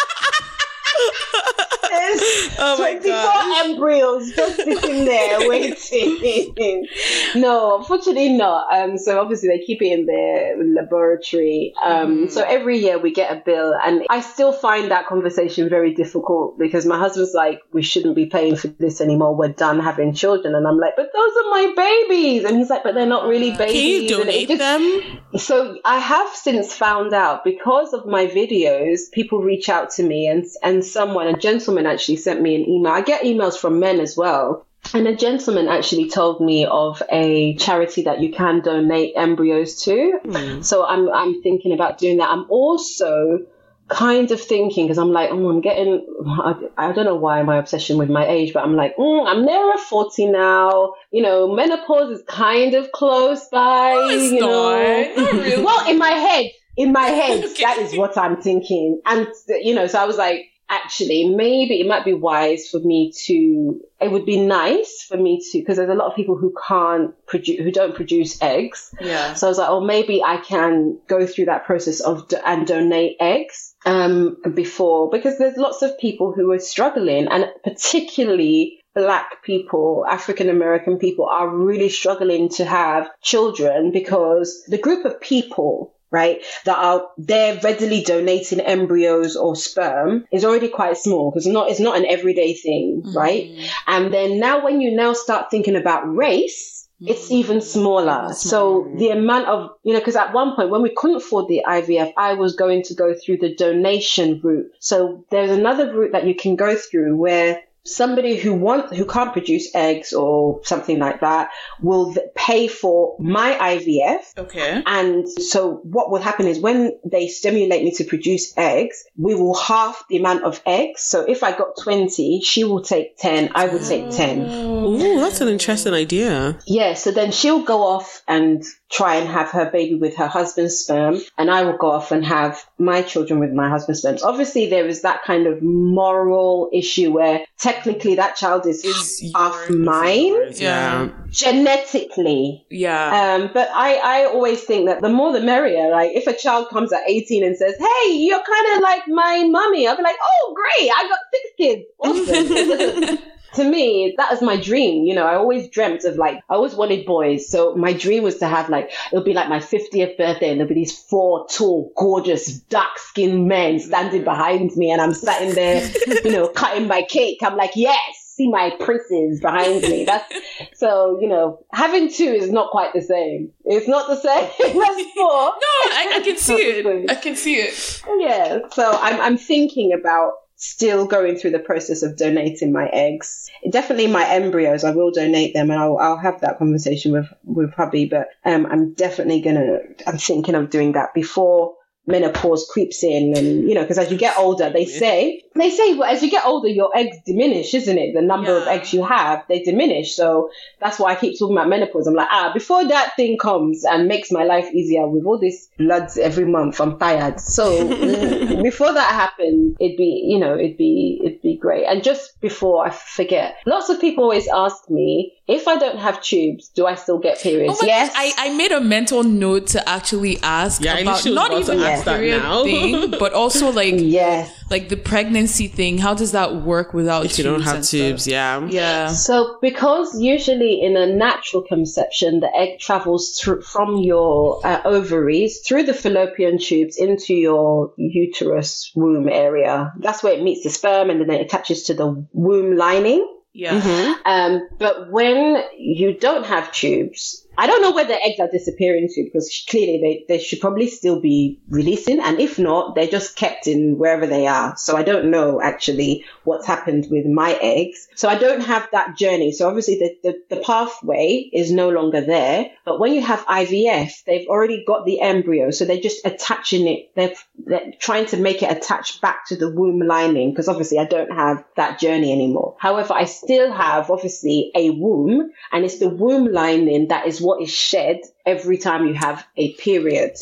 Speaker 4: Oh my god! Embryos just sitting there waiting. No, unfortunately not. Um, so obviously they keep it in their laboratory. Um, mm. So every year we get a bill, and I still find that conversation very difficult because my husband's like, "We shouldn't be paying for this anymore. We're done having children," and I'm like, "But those are my babies," and he's like, "But they're not really babies."
Speaker 2: Can you donate just... them?
Speaker 4: So I have since found out because of my videos, people reach out to me, and and someone, a gentleman, actually sent me an email. I get emails from men as well. And a gentleman actually told me of a charity that you can donate embryos to. Mm. So I'm I'm thinking about doing that. I'm also kind of thinking, because I'm like, oh, I'm getting, I, I don't know why my obsession with my age, but I'm like, mm, I'm nearer forty now. You know, menopause is kind of close by.
Speaker 1: Oh, it's
Speaker 4: you
Speaker 1: not.
Speaker 4: know.
Speaker 1: Not really.
Speaker 4: Well, in my head, in my head, okay. That is what I'm thinking. And, you know, so I was like, actually, maybe it might be wise for me to, it would be nice for me to, because there's a lot of people who can't produce, who don't produce eggs.
Speaker 1: Yeah.
Speaker 4: So I was like, oh, maybe I can go through that process of, do, and donate eggs, um, before, because there's lots of people who are struggling, and particularly Black people, African American people are really struggling to have children because the group of people, right, that are they're readily donating embryos or sperm is already quite small because not it's not an everyday thing, mm-hmm. right? And then now when you now start thinking about race, mm-hmm. it's even smaller. So the amount of, you know, because at one point when we couldn't afford the I V F, I was going to go through the donation route. So there's another route that you can go through where somebody who want who can't produce eggs or something like that will th- pay for my I V F.
Speaker 1: Okay.
Speaker 4: And so what will happen is when they stimulate me to produce eggs, we will half the amount of eggs. So if I got twenty, she will take ten, I will take ten.
Speaker 2: Ooh, that's an interesting idea.
Speaker 4: Yeah, so then she'll go off and try and have her baby with her husband's sperm, and I will go off and have my children with my husband's sperm. Obviously, there is that kind of moral issue where technically that child is, is half mine.
Speaker 1: Yeah.
Speaker 4: Genetically.
Speaker 1: Yeah.
Speaker 4: Um, but I, I always think that the more the merrier. Like, if a child comes at eighteen and says, hey, you're kind of like my mummy, I'll be like, oh, great, I got six kids. Awesome. To me, that was my dream. You know, I always dreamt of like, I always wanted boys. So my dream was to have like, it'll be like my fiftieth birthday and there'll be these four tall, gorgeous, dark-skinned men standing behind me and I'm sat in there, you know, cutting my cake. I'm like, yes, see my princes behind me. That's so, you know, having two is not quite the same. It's not the same as four.
Speaker 1: No, I, I can see it. I can see it.
Speaker 4: Yeah. So I'm, I'm thinking about still going through the process of donating my eggs. Definitely my embryos, I will donate them and I'll, I'll have that conversation with, with hubby, but um, I'm definitely gonna, I'm thinking of doing that before menopause creeps in. And, you know, because as you get older, they say, they say, well, as you get older, your eggs diminish, isn't it? The number yeah. of eggs you have, they diminish. So that's why I keep talking about menopause. I'm like, ah, before that thing comes and makes my life easier with all this bloods every month, I'm tired. So before that happens, it'd be, you know, it'd be, it'd be great. And just before I forget, lots of people always ask me, if I don't have tubes, do I still get periods?
Speaker 1: Oh
Speaker 4: yes.
Speaker 1: I, I made a mental note to actually ask
Speaker 2: yeah,
Speaker 1: about not even the period thing, but also like
Speaker 4: yes.
Speaker 1: like the pregnancy thing. How does that work without
Speaker 2: if
Speaker 1: tubes?
Speaker 2: You don't have tubes,
Speaker 1: stuff?
Speaker 2: yeah.
Speaker 1: Yeah.
Speaker 4: So because usually in a natural conception, the egg travels through, from your uh, ovaries through the fallopian tubes into your uterus womb area. That's where it meets the sperm and then it attaches to the womb lining.
Speaker 1: Yeah.
Speaker 4: Mm-hmm. Um, but when you don't have tubes, I don't know where the eggs are disappearing to, because clearly they, they should probably still be releasing. And if not, they're just kept in wherever they are. So I don't know actually what's happened with my eggs. So I don't have that journey. So obviously the, the, the pathway is no longer there. But when you have I V F, they've already got the embryo. So they're just attaching it. They're, they're trying to make it attach back to the womb lining, because obviously I don't have that journey anymore. However, I still have obviously a womb, and it's the womb lining that is what is shed every time you have a period.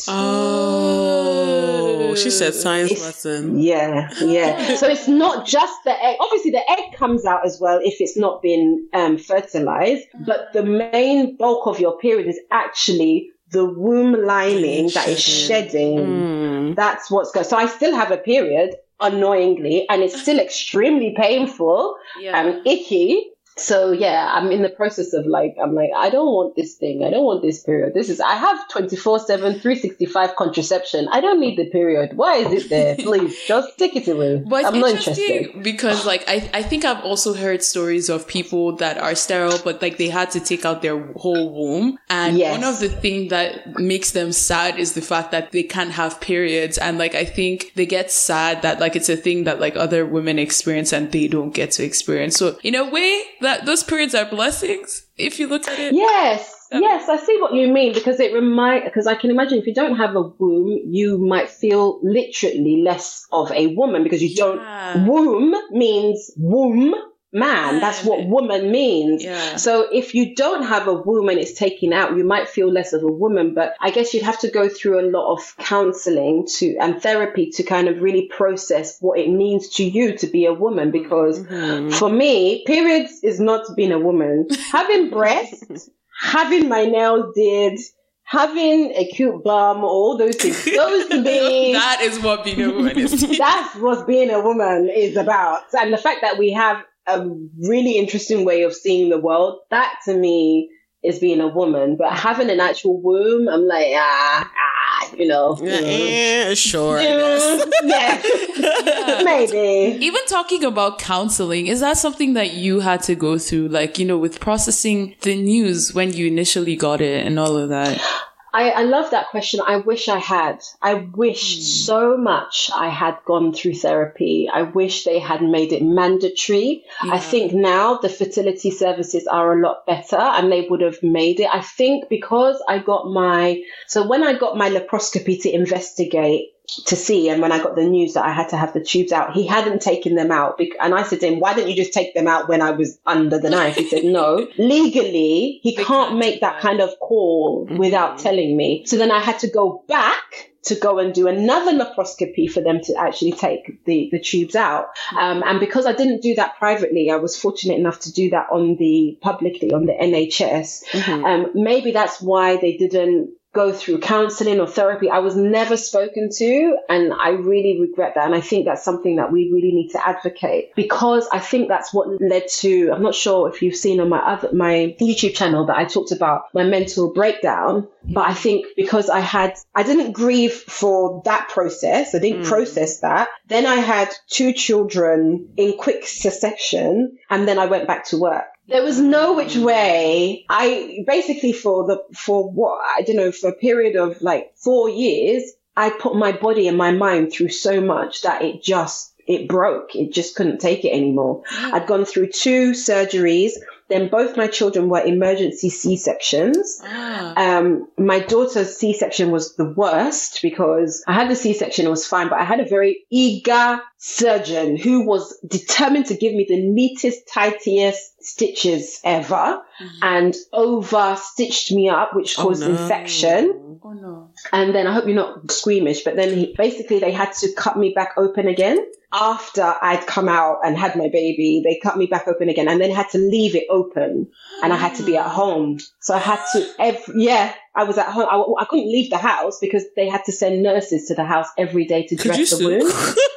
Speaker 2: Oh, she said science
Speaker 4: it's,
Speaker 2: lesson.
Speaker 4: Yeah, yeah. So it's not just the egg. Obviously, the egg comes out as well if it's not been um, fertilized, but the main bulk of your period is actually the womb lining that is shedding. Mm. That's what's going. So I still have a period, annoyingly, and it's still extremely painful yeah. and icky. So yeah, I'm in the process of like, I'm like, I don't want this thing. I don't want this period. This is, I have twenty-four seven, three sixty-five contraception. I don't need the period. Why is it there? Please, just take it away.
Speaker 1: But
Speaker 4: I'm not interested.
Speaker 1: Because like, I, I think I've also heard stories of people that are sterile, but like they had to take out their whole womb. And yes. one of the things that makes them sad is the fact that they can't have periods. And like, I think they get sad that like, it's a thing that like other women experience and they don't get to experience. So in a way, that That those periods are blessings, if you look at it.
Speaker 4: Yes, yeah. yes, I see what you mean, because it remind because I can imagine if you don't have a womb, you might feel literally less of a woman, because you don't. Yeah. Womb means womb. Man, that's what woman means. Yeah. So if you don't have a womb and it's taken out, you might feel less of a woman. But I guess you'd have to go through a lot of counseling to and therapy to kind of really process what it means to you to be a woman. Because mm-hmm. for me, periods is not being a woman. Having breasts, having my nails did, having a cute bum, all those things. Those to me,
Speaker 1: that is what being a woman is.
Speaker 4: That's what being a woman is about. And the fact that we have a really interesting way of seeing the world, that to me is being a woman. But having an actual womb, I'm like, ah, ah you know. You know.
Speaker 2: Yeah, sure.
Speaker 4: Yeah, yeah. yeah. Maybe.
Speaker 1: Even talking about counseling, is that something that you had to go through? Like, you know, with processing the news when you initially got it and all of that?
Speaker 4: I, I love that question. I wish I had. I wish mm. so much I had gone through therapy. I wish they had made it mandatory. Yeah. I think now the fertility services are a lot better and they would have made it. I think because I got my, so when I got my laparoscopy to investigate, to see, and when I got the news that I had to have the tubes out, he hadn't taken them out. And I said to him, why didn't you just take them out when I was under the knife? He said, no, legally, he can't make that kind of call mm-hmm. without telling me. So then I had to go back to go and do another laparoscopy for them to actually take the, the tubes out. Um, and because I didn't do that privately, I was fortunate enough to do that on the publicly on the N H S. Mm-hmm. Um, maybe that's why they didn't go through counseling or therapy. I was never spoken to, and I really regret that. And I think that's something that we really need to advocate, because I think that's what led to, I'm not sure if you've seen on my other, my YouTube channel that I talked about my mental breakdown, but I think because I had, I didn't grieve for that process. I didn't mm. process that. Then I had two children in quick succession, and then I went back to work. There was no which way. I basically for the, for what, I don't know, for a period of like four years, I put my body and my mind through so much that it just, it broke. It just couldn't take it anymore. I'd gone through two surgeries. Then both my children were emergency C-sections. Ah. Um, my daughter's C-section was the worst because I had the C-section, it was fine, but I had a very eager surgeon who was determined to give me the neatest, tidiest stitches ever mm-hmm. and over stitched me up, which caused oh, no. infection. Oh no. And then I hope you're not squeamish, but then he, basically they had to cut me back open again. After I'd come out and had my baby, they cut me back open again and then had to leave it open and I had to be at home. So I had to, every, yeah, I was at home. I, I couldn't leave the house because they had to send nurses to the house every day to
Speaker 2: Could
Speaker 4: dress the wound.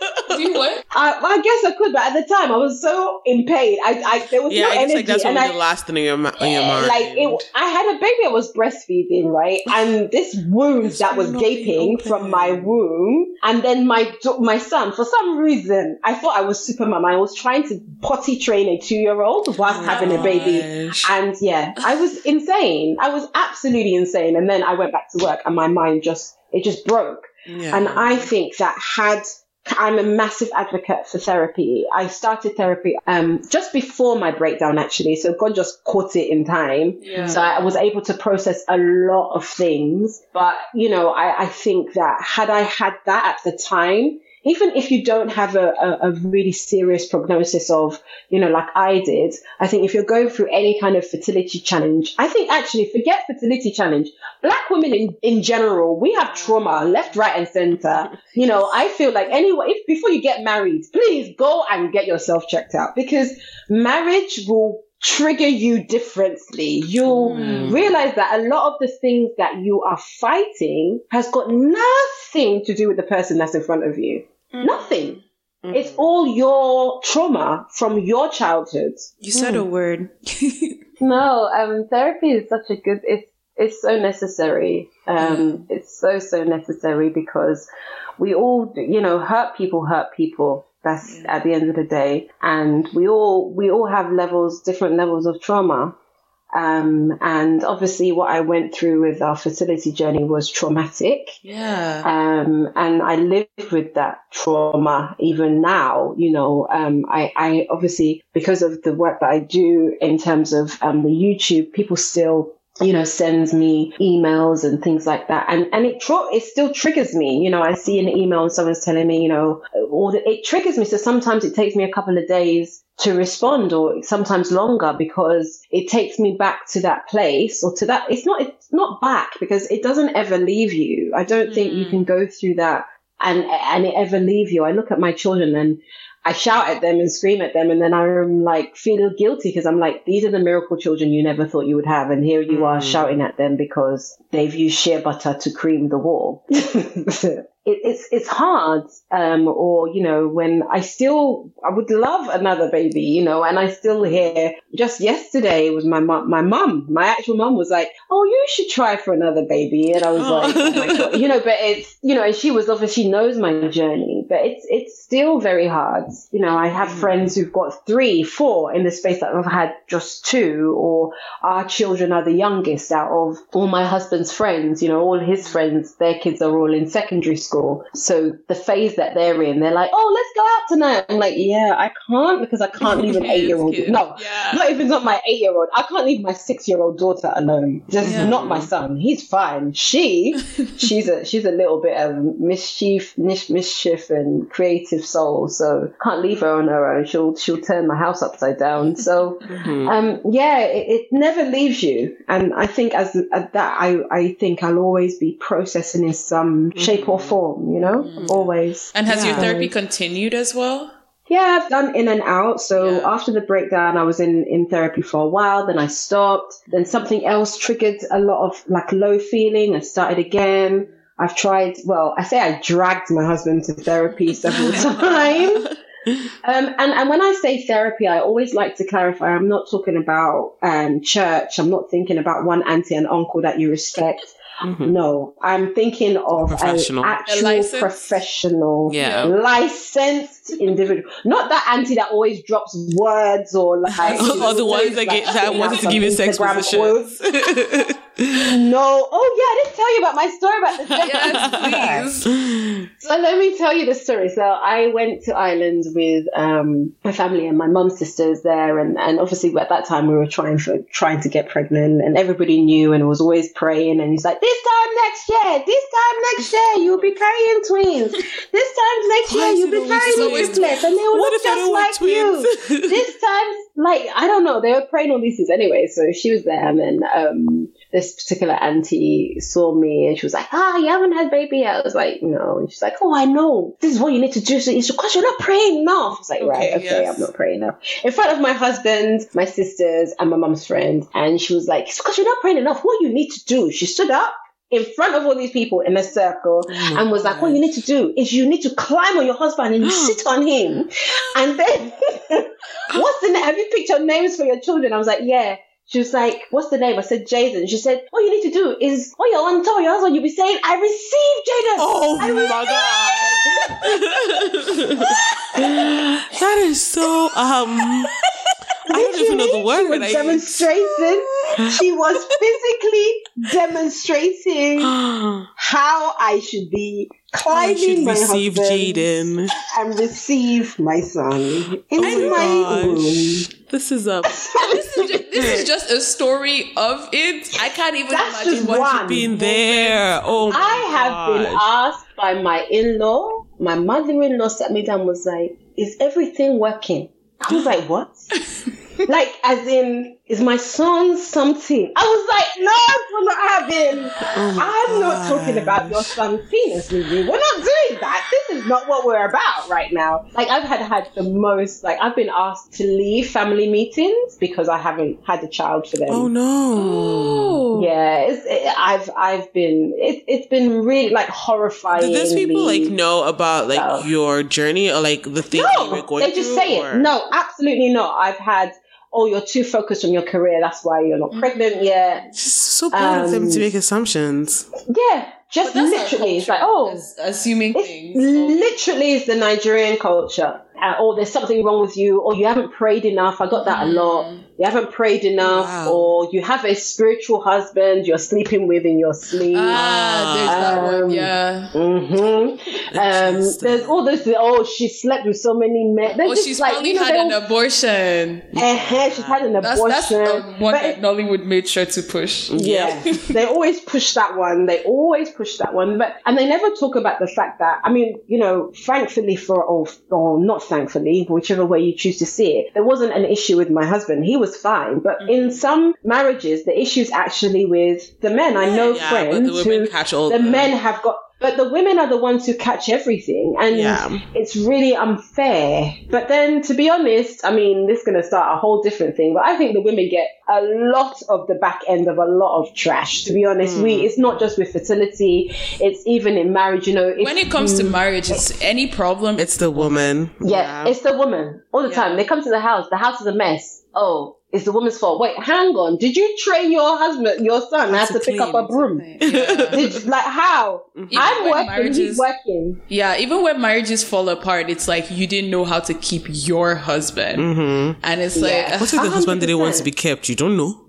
Speaker 1: you what?
Speaker 4: I, well, I guess I could, but at the time I was so in pain. I, I there was
Speaker 2: yeah,
Speaker 4: no
Speaker 2: I guess,
Speaker 4: energy,
Speaker 2: like, that's
Speaker 4: and
Speaker 2: what
Speaker 4: I,
Speaker 2: was the last thing in your, in your mind.
Speaker 4: like it, I had a baby. I was breastfeeding, right, and this wound that was gaping from my womb, and then my my son, for some reason, I thought I was Superman. I was trying to potty train a two-year-old whilst
Speaker 2: Oh,
Speaker 4: having a baby,
Speaker 2: gosh.
Speaker 4: and yeah, I was insane. I was absolutely insane, and then I went back to work, and my mind just it just broke.
Speaker 2: Yeah.
Speaker 4: And I think that had I'm a massive advocate for therapy. I started therapy um, just before my breakdown, actually. So God just caught it in time.
Speaker 1: Yeah.
Speaker 4: So I was able to process a lot of things. But, you know, I, I think that had I had that at the time, even if you don't have a, a, a really serious prognosis of, you know, like I did, I think if you're going through any kind of fertility challenge, I think actually forget fertility challenge. Black women in, in general, we have trauma left, right and center. You know, I feel like anyway, if before you get married, please go and get yourself checked out, because marriage will trigger you differently. You'll mm. realize that a lot of the things that you are fighting has got nothing to do with the person that's in front of you. Mm. Nothing. Mm. It's all your trauma from your childhood.
Speaker 1: You said mm. a word.
Speaker 4: No, um, therapy is such a good, it's, it's so necessary. Um, mm. It's so, so necessary because we all, you know, hurt people hurt people. That's yeah. at the end of the day. And we all, we all have levels, different levels of trauma. Um, and obviously what I went through with our fertility journey was traumatic.
Speaker 1: Yeah.
Speaker 4: Um, and I live with that trauma even now, you know, um, I, I obviously, because of the work that I do in terms of, um, the YouTube, people still, you know, sends me emails and things like that. And, and it, tr- it still triggers me. You know, I see an email and someone's telling me, you know, or the, it triggers me. So sometimes it takes me a couple of days to respond, or sometimes longer, because it takes me back to that place or to that. It's not, it's not back, because it doesn't ever leave you. I don't mm. think you can go through that and, and it ever leave you. I look at my children and I shout at them and scream at them, and then I'm like, feel guilty, because I'm like, these are the miracle children you never thought you would have. And here you mm. are shouting at them because they've used shea butter to cream the wall. It, it's it's hard, um, or, you know, when I still, I would love another baby, you know, and I still hear, just yesterday was my mum, my mum, my actual mum was like, oh, you should try for another baby. And I was like, oh my God, you know, but it's, you know, and she was obviously, she knows my journey, but it's, it's still very hard. You know, I have friends who've got three, four in the space that I've had just two, or our children are the youngest out of all my husband's friends, you know, all his friends, their kids are all in secondary school. So the phase that they're in, they're like, oh, let's go out tonight. I'm like, yeah, I can't, because I can't leave an eight-year-old. No, yeah. not even not my eight-year-old. I can't leave my six-year-old daughter alone. Just yeah. not my son. He's fine. She, she's a she's a little bit of mischief, mischief and creative soul. So can't leave her on her own. She'll she'll turn my house upside down. So mm-hmm. um, yeah, it, it never leaves you. And I think as, as that, I I think I'll always be processing in some mm-hmm. shape or form. You know, mm. always.
Speaker 1: And has
Speaker 4: yeah.
Speaker 1: your therapy continued as well?
Speaker 4: Yeah, I've done in and out. So
Speaker 1: yeah.
Speaker 4: after the breakdown, I was in, in therapy for a while. Then I stopped. Then something else triggered a lot of like low feeling. I started again. I've tried, well, I say I dragged my husband to therapy several times. Um, and, and when I say therapy, I always like to clarify, I'm not talking about um, church. I'm not thinking about one auntie and uncle that you respect. Mm-hmm. No, I'm thinking of an actual professional,
Speaker 2: yeah.
Speaker 4: licensed individual. Not that auntie that always drops words or like,
Speaker 2: or the ones that get that wants to give you sex positions.
Speaker 4: No, oh yeah, I didn't tell you about my story about the sex.
Speaker 1: Yes, please.
Speaker 4: So let me tell you the story. So I went to Ireland with um, my family and my mum's sisters there, and, and obviously at that time we were trying for trying to get pregnant, and everybody knew and was always praying. And he's like, this time next year, this time next year you'll be carrying twins. This time next year you'll be carrying triplets, and they will look just like you. This time, like I don't know, they were praying all these things anyway. So she was there, and then um, this particular auntie saw me and she was like, ah, you haven't had baby yet. I was like, no. And she's like, oh, I know. This is what you need to do. So it's because you're not praying enough. I was like, okay, right, okay, yes. I'm not praying enough. In front of my husband, my sisters, and my mum's friend. And she was like, it's because you're not praying enough. What you need to do. She stood up in front of all these people in a circle oh and was like, what you need to do is you need to climb on your husband and you sit on him. And then, what's the name? Have you picked your names for your children? I was like, yeah. She was like, what's the name? I said, Jaden. She said, all you need to do is, oh, you're on top of your husband, you'll be saying, I received Jaden.
Speaker 2: Oh,
Speaker 4: I
Speaker 2: my God. That is so, um... I don't even know the word.
Speaker 4: She was demonstrating. She was physically demonstrating how I should be climbing my
Speaker 2: receive
Speaker 4: husband
Speaker 2: Jaden
Speaker 4: and receive my son in
Speaker 2: oh
Speaker 4: my womb.
Speaker 2: This is a
Speaker 1: this is just, this is just a story of it. I can't even
Speaker 4: That's
Speaker 1: imagine what
Speaker 4: one.
Speaker 1: you've
Speaker 2: been there. Oh, my
Speaker 4: I have
Speaker 2: gosh.
Speaker 4: been asked by my in-law. My mother-in-law sat me down and was like, "Is everything working?" I was like, "What?" Like, as in, is my son something? I was like, no, we're not having. Oh I'm not talking about your son's penis, Lizzie. We're not doing that. This is not what we're about right now. Like, I've had had the most, like, I've been asked to leave family meetings because I haven't had a child for them.
Speaker 2: Oh, no.
Speaker 4: Yeah, it's, it, I've I've been, it, it's been really, like, horrifying.
Speaker 2: Did those people, like, know about, like, so, your journey or, like, the things
Speaker 4: no,
Speaker 2: you were going through?
Speaker 4: they just say or? it. No, absolutely not. I've had... oh, you're too focused on your career, that's why you're not pregnant yet.
Speaker 2: Just so bad um, of them to make assumptions.
Speaker 4: Yeah, just literally. It's like, oh,
Speaker 1: As, assuming
Speaker 4: it's
Speaker 1: things.
Speaker 4: Literally is the Nigerian culture. Uh, or there's something wrong with you, or you haven't prayed enough. I got that mm. a lot. You haven't prayed enough,
Speaker 2: wow.
Speaker 4: or you have a spiritual husband you're sleeping with in your sleep.
Speaker 1: Ah, there's that
Speaker 4: um,
Speaker 1: one, yeah.
Speaker 4: Mm-hmm. Um, there's all this, oh, she slept with so many men. There's
Speaker 1: oh,
Speaker 4: just
Speaker 1: she's
Speaker 4: like,
Speaker 1: probably
Speaker 4: you know,
Speaker 1: had an
Speaker 4: all,
Speaker 1: abortion.
Speaker 4: Uh-huh, she's had an
Speaker 1: that's,
Speaker 4: abortion.
Speaker 1: That's the one
Speaker 4: but
Speaker 1: that Nollywood made sure to push.
Speaker 4: Yeah, they always push that one. They always push that one. But and they never talk about the fact that, I mean, you know, thankfully for, or, or not thankfully, whichever way you choose to see it, there wasn't an issue with my husband. He was fine. But mm-hmm. in some marriages, the issue's actually with the men. I know
Speaker 2: yeah,
Speaker 4: friends
Speaker 2: the women
Speaker 4: who
Speaker 2: catch all
Speaker 4: the
Speaker 2: the
Speaker 4: men have got. But the women are the ones who catch everything. And
Speaker 2: yeah.
Speaker 4: it's really unfair. But then, to be honest, I mean, this is going to start a whole different thing. But I think the women get a lot of the back end of a lot of trash. To be honest, mm. we it's not just with fertility. It's even in marriage, you know. If,
Speaker 1: when it comes to marriage, it's any problem.
Speaker 2: It's the woman.
Speaker 4: Yeah, yeah. It's the woman. All the yeah. time. They come to the house. The house is a mess. Oh, it's the woman's fault. Wait, hang on. Did you train your husband, your son, how to pick up a broom? Yeah. Did, like, how? Even I'm working, marriages, he's working.
Speaker 1: Yeah, even when marriages fall apart, it's like you didn't know how to keep your husband.
Speaker 2: Mm-hmm.
Speaker 1: And it's like...
Speaker 4: Yeah.
Speaker 2: What if the husband didn't want to be kept? You don't know.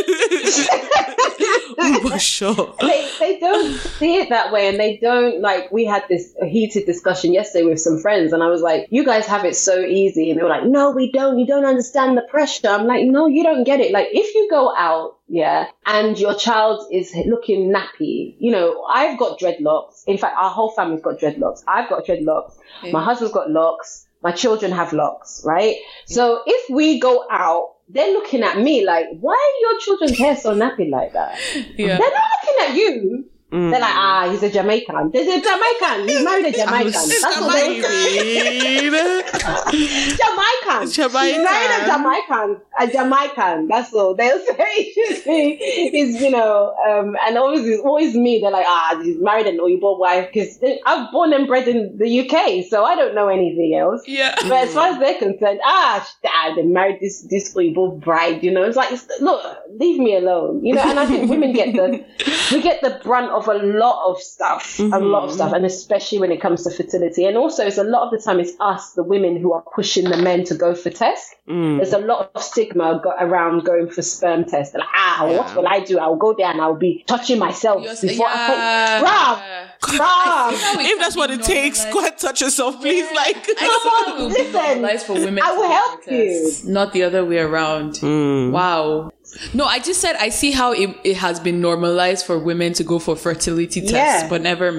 Speaker 2: For sure.
Speaker 4: They, they don't see it that way, and they don't, like, we had this heated discussion yesterday with some friends, and I was like, you guys have it so easy. And they were like, no, we don't. You don't understand the pressure. I'm like, no, you don't get it. Like, if you go out, yeah, and your child is looking nappy, you know, I've got dreadlocks. In fact, our whole family's got dreadlocks. I've got dreadlocks. Yeah. My husband's got locks. My children have locks, right? Yeah. So if we go out, they're looking at me like, why are your children's hair so nappy like that? Yeah. They're not looking at you. Mm. They're like, ah, he's a Jamaican. There's a Jamaican. He's married a Jamaican. That's what they say. Jamaican.
Speaker 2: Jamaican.
Speaker 4: He's married a Jamaican. A Jamaican. That's all. They'll say he's, you know, um, and obviously it's always me. They're like, ah, he's married an Oyibo wife, because I'm born and bred in the U K, so I don't know anything else.
Speaker 1: Yeah.
Speaker 4: But as far as they're concerned, ah, dad, they married this this Oyibo bride. You know, it's like, look, leave me alone. You know, and I think women get the we get the brunt of a lot of stuff, mm-hmm. a lot of stuff, and especially when it comes to fertility. And also, it's a lot of the time it's us, the women, who are pushing the men to go for tests. Mm. There's a lot of stigma go- around going for sperm tests. Like, ah, yeah. what will I do? I'll go there and I'll be touching myself You're, before
Speaker 1: yeah.
Speaker 4: I take. Bruv,
Speaker 2: bruv. If that's what it takes, go ahead, touch yourself, please.
Speaker 1: Yeah.
Speaker 2: Like,
Speaker 1: I will listen, for women
Speaker 4: I will help you,
Speaker 1: not the other way around.
Speaker 2: Mm.
Speaker 1: Wow. No, I just said I see how it, it has been normalized for women to go for fertility tests,
Speaker 4: yeah.
Speaker 1: but never men.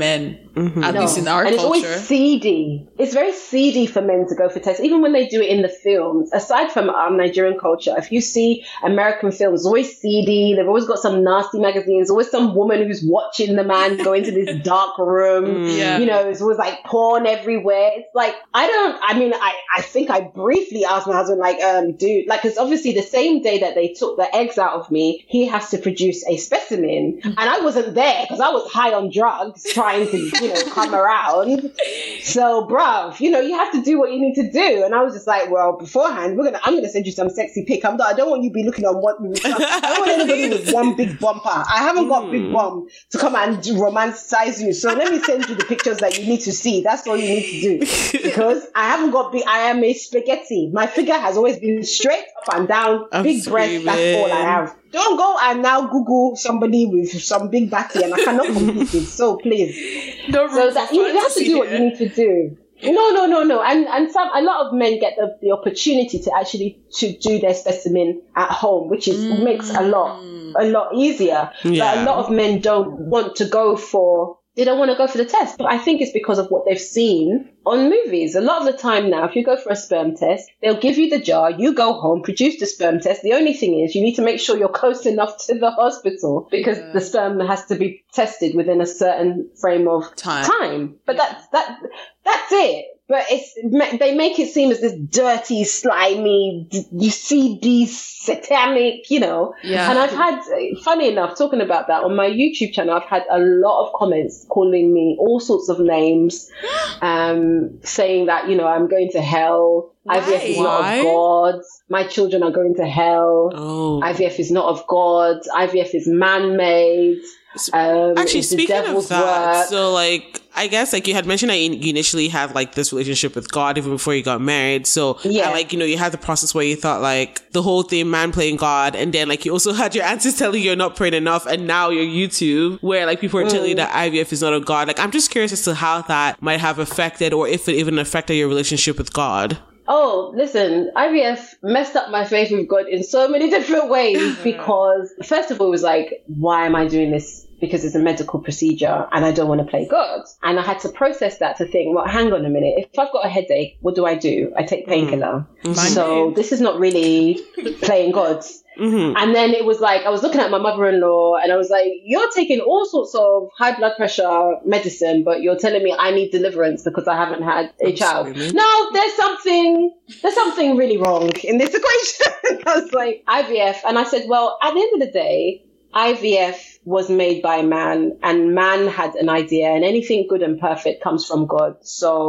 Speaker 1: Mm-hmm. At no. least in our
Speaker 4: and
Speaker 1: culture.
Speaker 4: It's always seedy. It's very seedy for men to go for tests, even when they do it in the films. Aside from our Nigerian culture, if you see American films, it's always seedy. They've always got some nasty magazines, always some woman who's watching the man go into this dark room.
Speaker 1: Yeah.
Speaker 4: You know, it's always like porn everywhere. It's like, I don't, I mean, I, I think I briefly asked my husband, like, um, dude, like, because obviously the same day that they took the eggs out of me, he has to produce a specimen. And I wasn't there because I was high on drugs trying to, you know, come around. So, bruv, you know, you have to do what you need to do. And I was just like, well, beforehand, we're gonna, I'm gonna send you some sexy pic. I'm not, I don't want you to be looking on what, I don't want anybody with one big bumper. I haven't got a big bum to come and romanticize you. So let me send you the pictures that you need to see. That's all you need to do. Because I haven't got big, I am a spaghetti. My figure has always been straight up and down, I'm big breasts, that's all I have. Don't go and now Google somebody with some big batty and I cannot compete it. So please.
Speaker 1: No
Speaker 4: so that you have to do what you need to do. No, no, no, no. And and some a lot of men get the, the opportunity to actually to do their specimen at home, which is mm. makes a lot a lot easier. Yeah. But a lot of men don't want to go for They don't want to go for the test. But I think it's because of what they've seen on movies. A lot of the time now, if you go for a sperm test, they'll give you the jar, you go home, produce the sperm test. The only thing is you need to make sure you're close enough to the hospital because yeah. the sperm has to be tested within a certain frame of time. time. But yeah. that's, that, that's it. But it's, they make it seem as this dirty, slimy, you see these satanic, you know. Yeah. And I've had, funny enough, talking about that on my YouTube channel, I've had a lot of comments calling me all sorts of names, um, saying that, you know, I'm going to hell. Why? I V F is not Why? of God. My children are going to hell. Oh. I V F is not of God. I V F is man-made. Um,
Speaker 2: Actually, speaking of that,
Speaker 4: work.
Speaker 2: so like, I guess like you had mentioned that you initially had like this relationship with God even before you got married. So yeah, and, like, you know, you had the process where you thought like the whole thing, man playing God, and then like you also had your aunties telling you you're not praying enough, and now your YouTube where like people are telling mm. you that I V F is not of God. Like, I'm just curious as to how that might have affected, or if it even affected your relationship with God.
Speaker 4: Oh, listen, I V F messed up my faith with God in so many different ways because, first of all, it was like, why am I doing this? Because it's a medical procedure and I don't want to play God. And I had to process that to think, well, hang on a minute. If I've got a headache, what do I do? I take painkiller. Mm-hmm. So this is not really playing God. Mm-hmm. And then it was like, I was looking at my mother-in-law and I was like, you're taking all sorts of high blood pressure medicine, but you're telling me I need deliverance because I haven't had a child. No, there's something, there's something really wrong in this equation. I was like, I V F. And I said, well, at the end of the day, I V F was made by man and man had an idea, and anything good and perfect comes from God.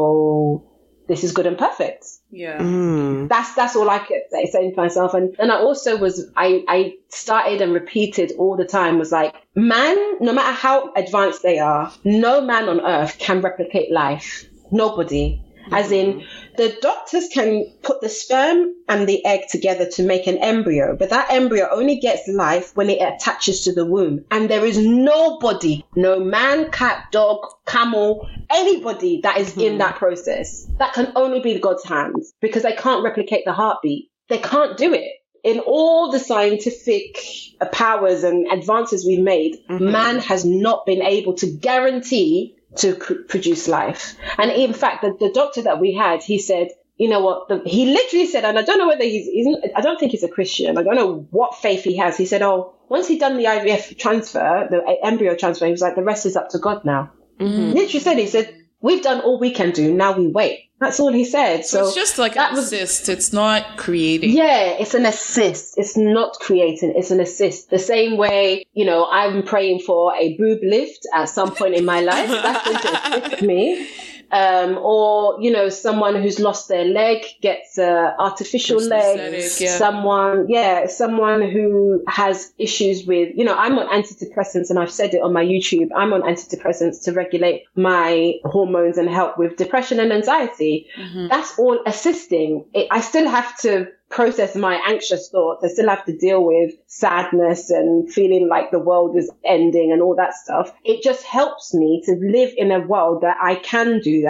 Speaker 4: So this is good and perfect.
Speaker 1: Yeah.
Speaker 2: Mm.
Speaker 4: That's that's all I kept saying to myself. And then I also was, I, I started and repeated all the time was like, man, no matter how advanced they are, no man on earth can replicate life. Nobody. Mm-hmm. As in, the doctors can put the sperm and the egg together to make an embryo, but that embryo only gets life when it attaches to the womb. And there is nobody, no man, cat, dog, camel, anybody that is mm-hmm. in that process. That can only be God's hands because they can't replicate the heartbeat. They can't do it. In all the scientific powers and advances we've made, mm-hmm. man has not been able to guarantee to cr- produce life. And in fact, the, the doctor that we had, he said, you know what, the, he literally said, and I don't know whether he's, he's, I don't think he's a Christian. I don't know what faith he has. He said, oh, once he'd done the I V F transfer, the embryo transfer, he was like, the rest is up to God now. Mm-hmm. Literally said, he said, we've done all we can do. Now we wait. That's all he said.
Speaker 1: So, so it's just like an was, assist. It's not creating.
Speaker 4: Yeah, it's an assist. It's not creating. It's an assist. The same way, you know, I'm praying for a boob lift at some point in my life. That's going to assist me. Um, or, you know, someone who's lost their leg gets a artificial leg. Yeah. Someone, yeah, someone who has issues with, you know, I'm on antidepressants, and I've said it on my YouTube. I'm on antidepressants to regulate my hormones and help with depression and anxiety. Mm-hmm. That's all assisting. It, I still have to process my anxious thoughts. I still have to deal with sadness and feeling like the world is ending and all that stuff. It just helps me to live in a world that I can do that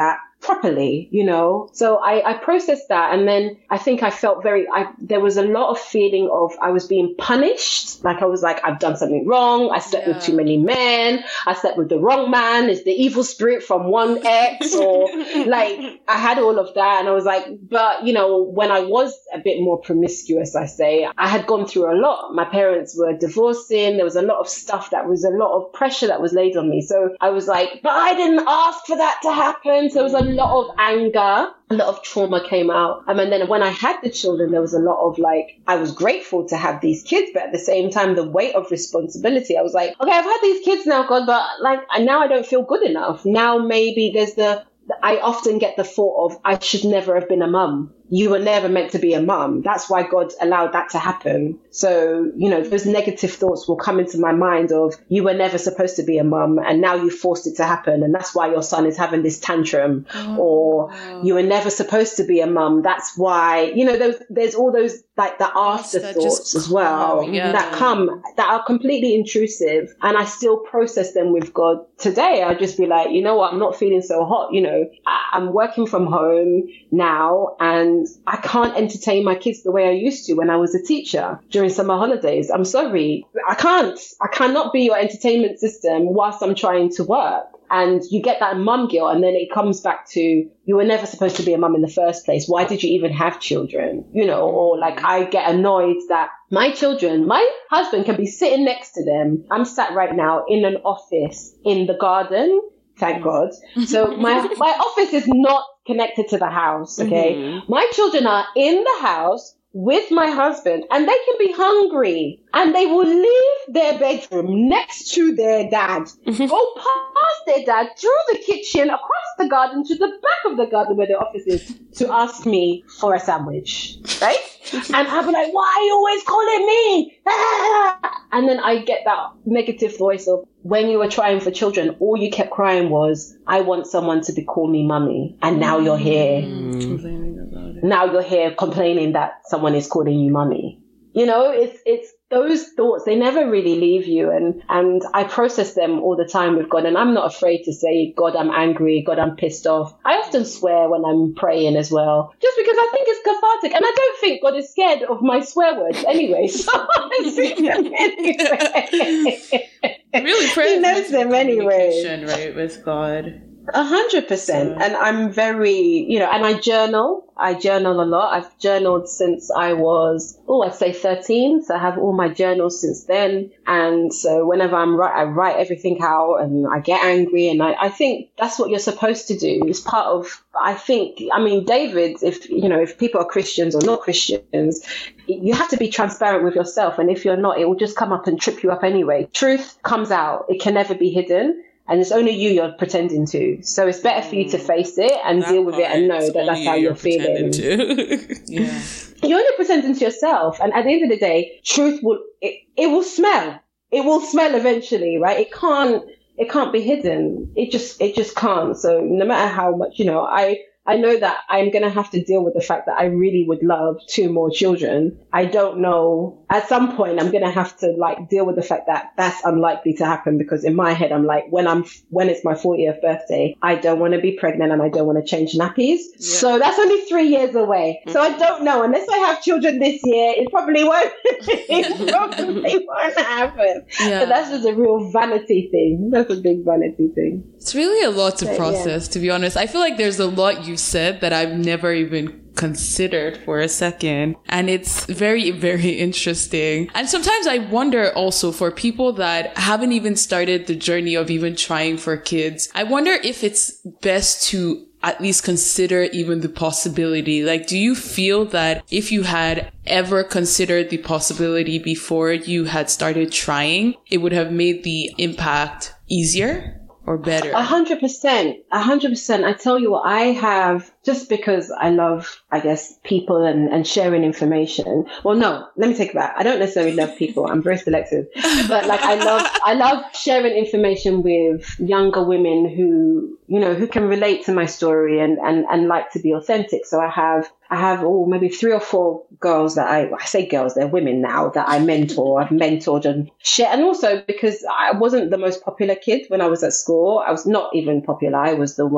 Speaker 4: properly, you know. So I, I processed that, and then I think I felt very, I, there was a lot of feeling of I was being punished. Like I was like, I've done something wrong. I slept yeah. with too many men. I slept with the wrong man. It's the evil spirit from one ex, or like I had all of that. And I was like, but you know, when I was a bit more promiscuous, I say, I had gone through a lot. My parents were divorcing. There was a lot of stuff that was a lot of pressure that was laid on me. So I was like, but I didn't ask for that to happen. So there was a lot of anger. A lot of trauma came out. Um, and then when I had the children, there was a lot of like, I was grateful to have these kids, but at the same time, the weight of responsibility, I was like, okay, I've had these kids now, God, but like, now I don't feel good enough. Now maybe there's the, I often get the thought of, I should never have been a mum. You were never meant to be a mum. That's why God allowed that to happen. So, you know, those negative thoughts will come into my mind of, you were never supposed to be a mum and now you forced it to happen. And that's why your son is having this tantrum. Oh. Or you were never supposed to be a mum. That's why, you know, those, there's all those, like the afterthoughts as well yeah. that come, that are completely intrusive. And I still process them with God. Today, I'll just be like, you know what? I'm not feeling so hot. You know, I, I'm working from home now, and I can't entertain my kids the way I used to when I was a teacher during summer holidays. I'm sorry. I can't. I cannot be your entertainment system whilst I'm trying to work. And you get that mum guilt, and then it comes back to, you were never supposed to be a mum in the first place. Why did you even have children? You know, or like I get annoyed that my children, my husband can be sitting next to them. I'm sat right now in an office in the garden. Thank God. So my my office is not connected to the house, okay? Mm-hmm. My children are in the house with my husband, and they can be hungry, and they will leave their bedroom next to their dad, mm-hmm. go past their dad, through the kitchen, across the garden, to the back of the garden where the office is, to ask me for a sandwich, right? And I'll be like, why are you always calling me? And then I get that negative voice of, when you were trying for children, all you kept crying was, I want someone to be call me mummy. And now you're here. Mm. Now you're here complaining that someone is calling you mummy. You know, it's it's those thoughts, they never really leave you. And, and I process them all the time with God. And I'm not afraid to say, God, I'm angry. God, I'm pissed off. I often swear when I'm praying as well, just because I think it's cathartic. And I don't think God is scared of my swear words anyway. So I speak them anyway.
Speaker 1: Really, prayer
Speaker 4: he knows them anyway.
Speaker 1: Right, with God.
Speaker 4: A hundred percent. And I'm very, you know, and I journal. I journal a lot. I've journaled since I was, oh, I'd say thirteen. So I have all my journals since then. And so whenever I'm right, I write everything out, and I get angry. And I, I think that's what you're supposed to do. It's part of, I think, I mean, David, if, you know, if people are Christians or not Christians, you have to be transparent with yourself. And if you're not, it will just come up and trip you up anyway. Truth comes out. It can never be hidden. And it's only you you're pretending to. So it's better for you to face it and that deal with it and know that that's how you're, you're feeling.
Speaker 1: Yeah.
Speaker 4: You're only pretending to yourself. And at the end of the day, truth will, it, it will smell. It will smell eventually, right? It can't, it can't be hidden. It just, it just can't. So no matter how much, you know, I, I know that I'm going to have to deal with the fact that I really would love two more children. I don't know. At some point, I'm going to have to like deal with the fact that that's unlikely to happen, because in my head, I'm like, when I'm, when it's my fortieth birthday, I don't want to be pregnant and I don't want to change nappies. Yeah. So that's only three years away. Mm-hmm. So I don't know. Unless I have children this year, it probably won't, it probably won't happen. Yeah. But that's just a real vanity thing. That's a big vanity thing.
Speaker 1: It's really a lot to
Speaker 4: but,
Speaker 1: process, yeah. to be honest. I feel like there's a lot you said that I've never even considered for a second. And it's very, very interesting. And sometimes I wonder also, for people that haven't even started the journey of even trying for kids, I wonder if it's best to at least consider even the possibility. Like, do you feel that if you had ever considered the possibility before you had started trying, it would have made the impact easier or better?
Speaker 4: A hundred percent. A hundred percent. I tell you what, I have, just because I love, I guess, people and, and sharing information. Well, no, let me take it back. I don't necessarily love people. I'm very selective. But like, I love, I love sharing information with younger women who, you know, who can relate to my story and, and, and like to be authentic. So I have, I have, oh, maybe three or four girls that I, I say girls, they're women now, that I mentor. I've mentored and share. And also because I wasn't the most popular kid when I was at school. I was not even popular. I was the worst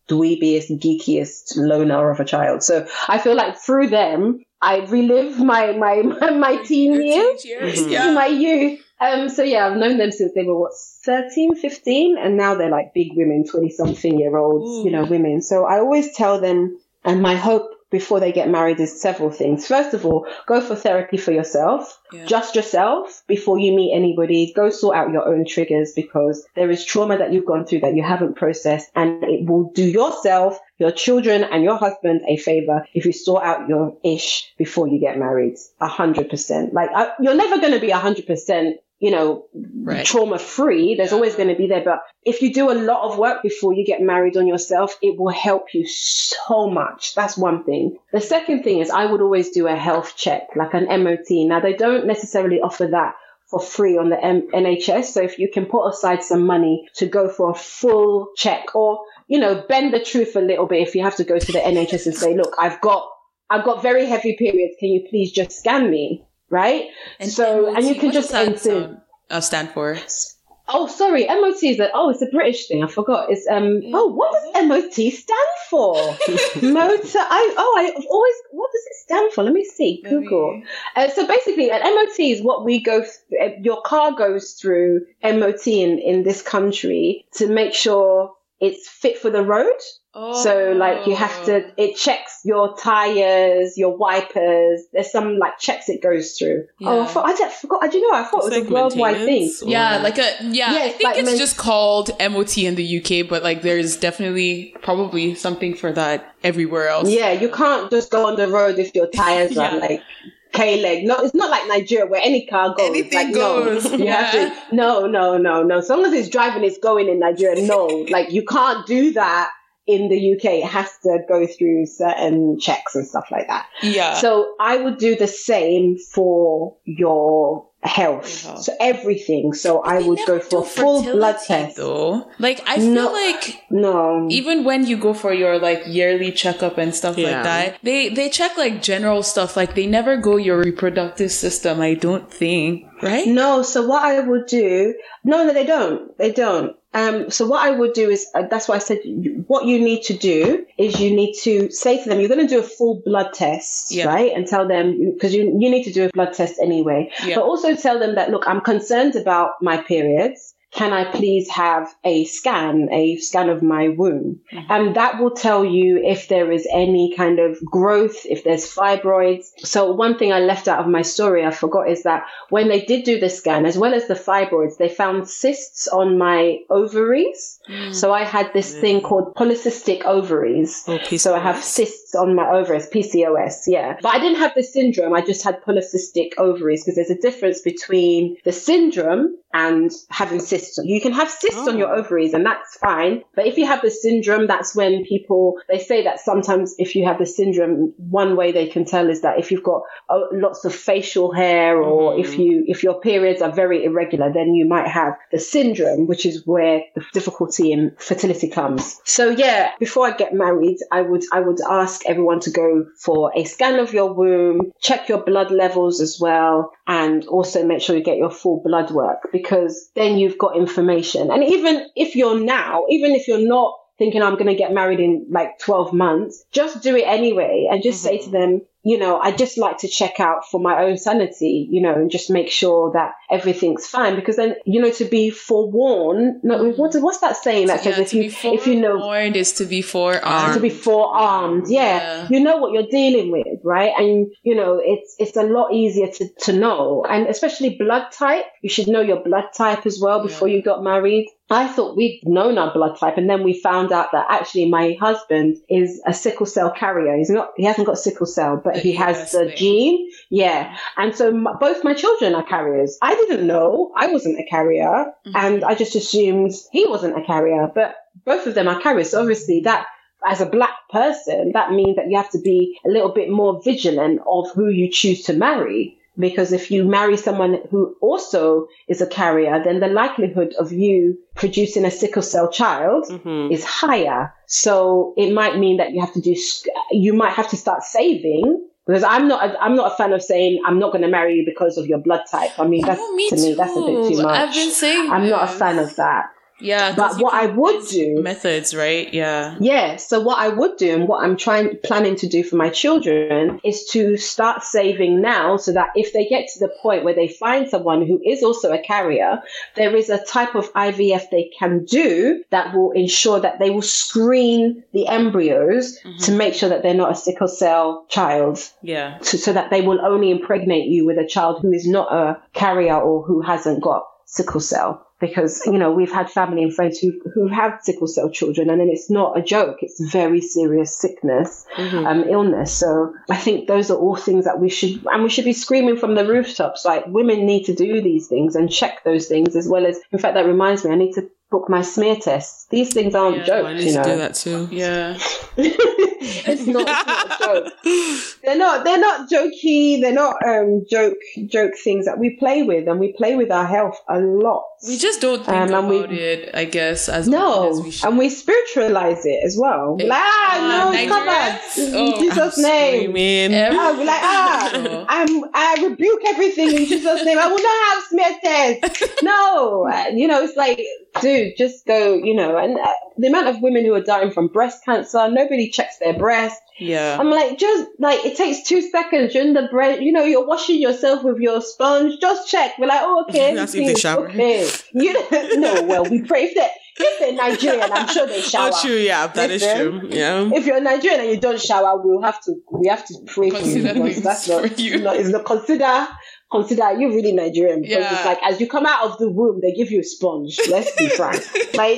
Speaker 4: dweebiest, geekiest loner of a child. So I feel like through them, I relive my my my, my teen years,
Speaker 1: years yeah.
Speaker 4: my youth. Um, so yeah, I've known them since they were what, thirteen, fifteen, and now they're like big women, twenty something year olds, Ooh. you know, women. So I always tell them, and my hope before they get married is several things. First of all, go for therapy for yourself, yeah. just yourself before you meet anybody. Go sort out your own triggers, because there is trauma that you've gone through that you haven't processed, and it will do yourself, your children and your husband a favor if you sort out your ish before you get married. A hundred percent. Like I, you're never going to be a hundred percent, you know, right. trauma free. There's yeah. always going to be there. But if you do a lot of work before you get married on yourself, it will help you so much. That's one thing. The second thing is I would always do a health check, like an M O T. Now, they don't necessarily offer that for free on the M- N H S. So if you can put aside some money to go for a full check, or, you know, bend the truth a little bit if you have to go to the N H S and say, look, I've got, I've got very heavy periods. Can you please just scan me? Right?
Speaker 1: And
Speaker 4: so,
Speaker 1: M O T,
Speaker 4: and you can just enter.
Speaker 1: Sound, uh, stand for?
Speaker 4: Oh, sorry. M O T is a, oh, it's a British thing. I forgot. It's, um, oh, what does M O T stand for? Motor, I, oh, I always, what does it stand for? Let me see. Google. Uh, so basically, an M O T is what we go, th- your car goes through M O T in, in this country to make sure it's fit for the road. Oh. So like you have to, it checks your tires, your wipers. There's some like checks it goes through. Yeah. Oh, I, thought, I just forgot. Do you know? I thought it's it was like a worldwide thing.
Speaker 1: Or... Yeah, like a, yeah, yeah I think like it's men- just called M O T in the U K, but like there's definitely probably something for that everywhere else.
Speaker 4: Yeah, you can't just go on the road if your tires yeah. are like K-leg. No, it's not like Nigeria where any car goes.
Speaker 1: Anything
Speaker 4: like,
Speaker 1: goes.
Speaker 4: No, you yeah. have to, no, no, no, no. As long as it's driving, it's going in Nigeria. No, like you can't do that. In the U K, it has to go through certain checks and stuff like that.
Speaker 1: Yeah.
Speaker 4: So I would do the same for your health. Uh-huh. So everything. So but I would go for a full blood test.
Speaker 1: Though. Like I feel
Speaker 4: no,
Speaker 1: like
Speaker 4: no.
Speaker 1: even when you go for your like yearly checkup and stuff yeah. like that, they they check like general stuff. Like they never go your reproductive system, I don't think. Right?
Speaker 4: No. So what I would do, no, no, they don't. They don't. Um, so what I would do is, uh, that's why I said what you need to do is you need to say to them, you're going to do a full blood test, yeah. right? And tell them, because you, you need to do a blood test anyway, yeah. but also tell them that, look, I'm concerned about my periods. Can I please have a scan, a scan of my womb? Mm-hmm. And that will tell you if there is any kind of growth, if there's fibroids. So one thing I left out of my story, I forgot, is that when they did do the scan, as well as the fibroids, they found cysts on my ovaries. Mm. So I had this mm. thing called polycystic ovaries.
Speaker 2: Oh, P C O S.
Speaker 4: So I have cysts on my ovaries, P C O S, yeah. But I didn't have the syndrome. I just had polycystic ovaries, because there's a difference between the syndrome and having cysts. You can have cysts oh. on your ovaries, and that's fine. But if you have the syndrome, that's when people, they say that sometimes if you have the syndrome, one way they can tell is that if you've got uh, lots of facial hair, or mm. if you if your periods are very irregular, then you might have the syndrome, which is where the difficulty in fertility comes. So yeah, before I get married, I would I would ask everyone to go for a scan of your womb, check your blood levels as well, and also make sure you get your full blood work, because then you've got information. And even if you're now, even if you're not thinking I'm going to get married in like twelve months, just do it anyway and just mm-hmm. say to them, you know, I just like to check out for my own sanity, you know, and just make sure that everything's fine. Because then, you know, to be forewarned, no, what, what's that saying that
Speaker 1: yeah,
Speaker 4: says if you, if you know,
Speaker 1: forewarned is to be forearmed.
Speaker 4: To be forearmed, yeah. yeah. You know what you're dealing with, right? And, you know, it's, it's a lot easier to, to know. And especially blood type, you should know your blood type as well before yeah. you got married. I thought we'd known our blood type, and then we found out that actually my husband is a sickle cell carrier. He's not, he hasn't got sickle cell, but he has the gene. Yeah. And so my, both my children are carriers. I didn't know I wasn't a carrier, mm-hmm. and I just assumed he wasn't a carrier, but both of them are carriers. So obviously that, as a black person, that means that you have to be a little bit more vigilant of who you choose to marry. Because if you marry someone who also is a carrier, then the likelihood of you producing a sickle cell child mm-hmm. is higher. So it might mean that you have to do, you might have to start saving. Because I'm not, I'm not a fan of saying I'm not going to marry you because of your blood type. I mean, that's,
Speaker 1: oh, me
Speaker 4: to me, that's a bit too much.
Speaker 1: I've been saying
Speaker 4: I'm
Speaker 1: this.
Speaker 4: not a fan of that.
Speaker 1: Yeah.
Speaker 4: But what I would do...
Speaker 1: Methods, right? Yeah.
Speaker 4: Yeah. So what I would do and what I'm trying, planning to do for my children is to start saving now so that if they get to the point where they find someone who is also a carrier, there is a type of I V F they can do that will ensure that they will screen the embryos mm-hmm. to make sure that they're not a sickle cell child.
Speaker 1: Yeah.
Speaker 4: To, so that they will only impregnate you with a child who is not a carrier or who hasn't got sickle cell. Because, you know, we've had family and friends who who have sickle cell children, and then it's not a joke. It's very serious sickness, mm-hmm. um, illness. So I think those are all things that we should, and we should be screaming from the rooftops, like women need to do these things and check those things, as well as, in fact, that reminds me, I need to book my smear tests. These things aren't
Speaker 2: yeah,
Speaker 4: jokes,
Speaker 2: I need
Speaker 4: you know.
Speaker 2: to do that too.
Speaker 1: Yeah.
Speaker 4: it's, not, it's not a joke. They're not. They're not jokey. They're not um, joke joke things that we play with, and we play with our health a lot.
Speaker 1: We just don't think
Speaker 4: um,
Speaker 1: about
Speaker 4: we,
Speaker 1: it, I guess, as
Speaker 4: no,
Speaker 1: as we should.
Speaker 4: And we spiritualize it as well.
Speaker 1: It,
Speaker 4: like, ah,
Speaker 1: uh,
Speaker 4: no, it's covered
Speaker 1: oh,
Speaker 4: in Jesus' name. Oh, like, ah, I'm, I rebuke everything in Jesus' name. I will not have smear tests. No, uh, you know, it's like, dude, just go. You know, and uh, the amount of women who are dying from breast cancer, nobody checks their breast.
Speaker 1: Yeah.
Speaker 4: I'm like, just like, it takes two seconds. You're in the breast, you know, you're washing yourself with your sponge. Just check. We're like, oh, okay.
Speaker 2: That's if they shower.
Speaker 4: Okay. You know, no, well, we pray if they're, if they're Nigerian, I'm sure they shower.
Speaker 2: Oh, true, yeah, that Listen, is true. Yeah.
Speaker 4: If you're Nigerian and you don't shower, we'll have to, we have to pray
Speaker 1: consider
Speaker 4: for you. Because that's not, you. not, it's not, consider, consider, are you really Nigerian? Because yeah. it's like, as you come out of the womb, they give you a sponge. Let's be frank. Like,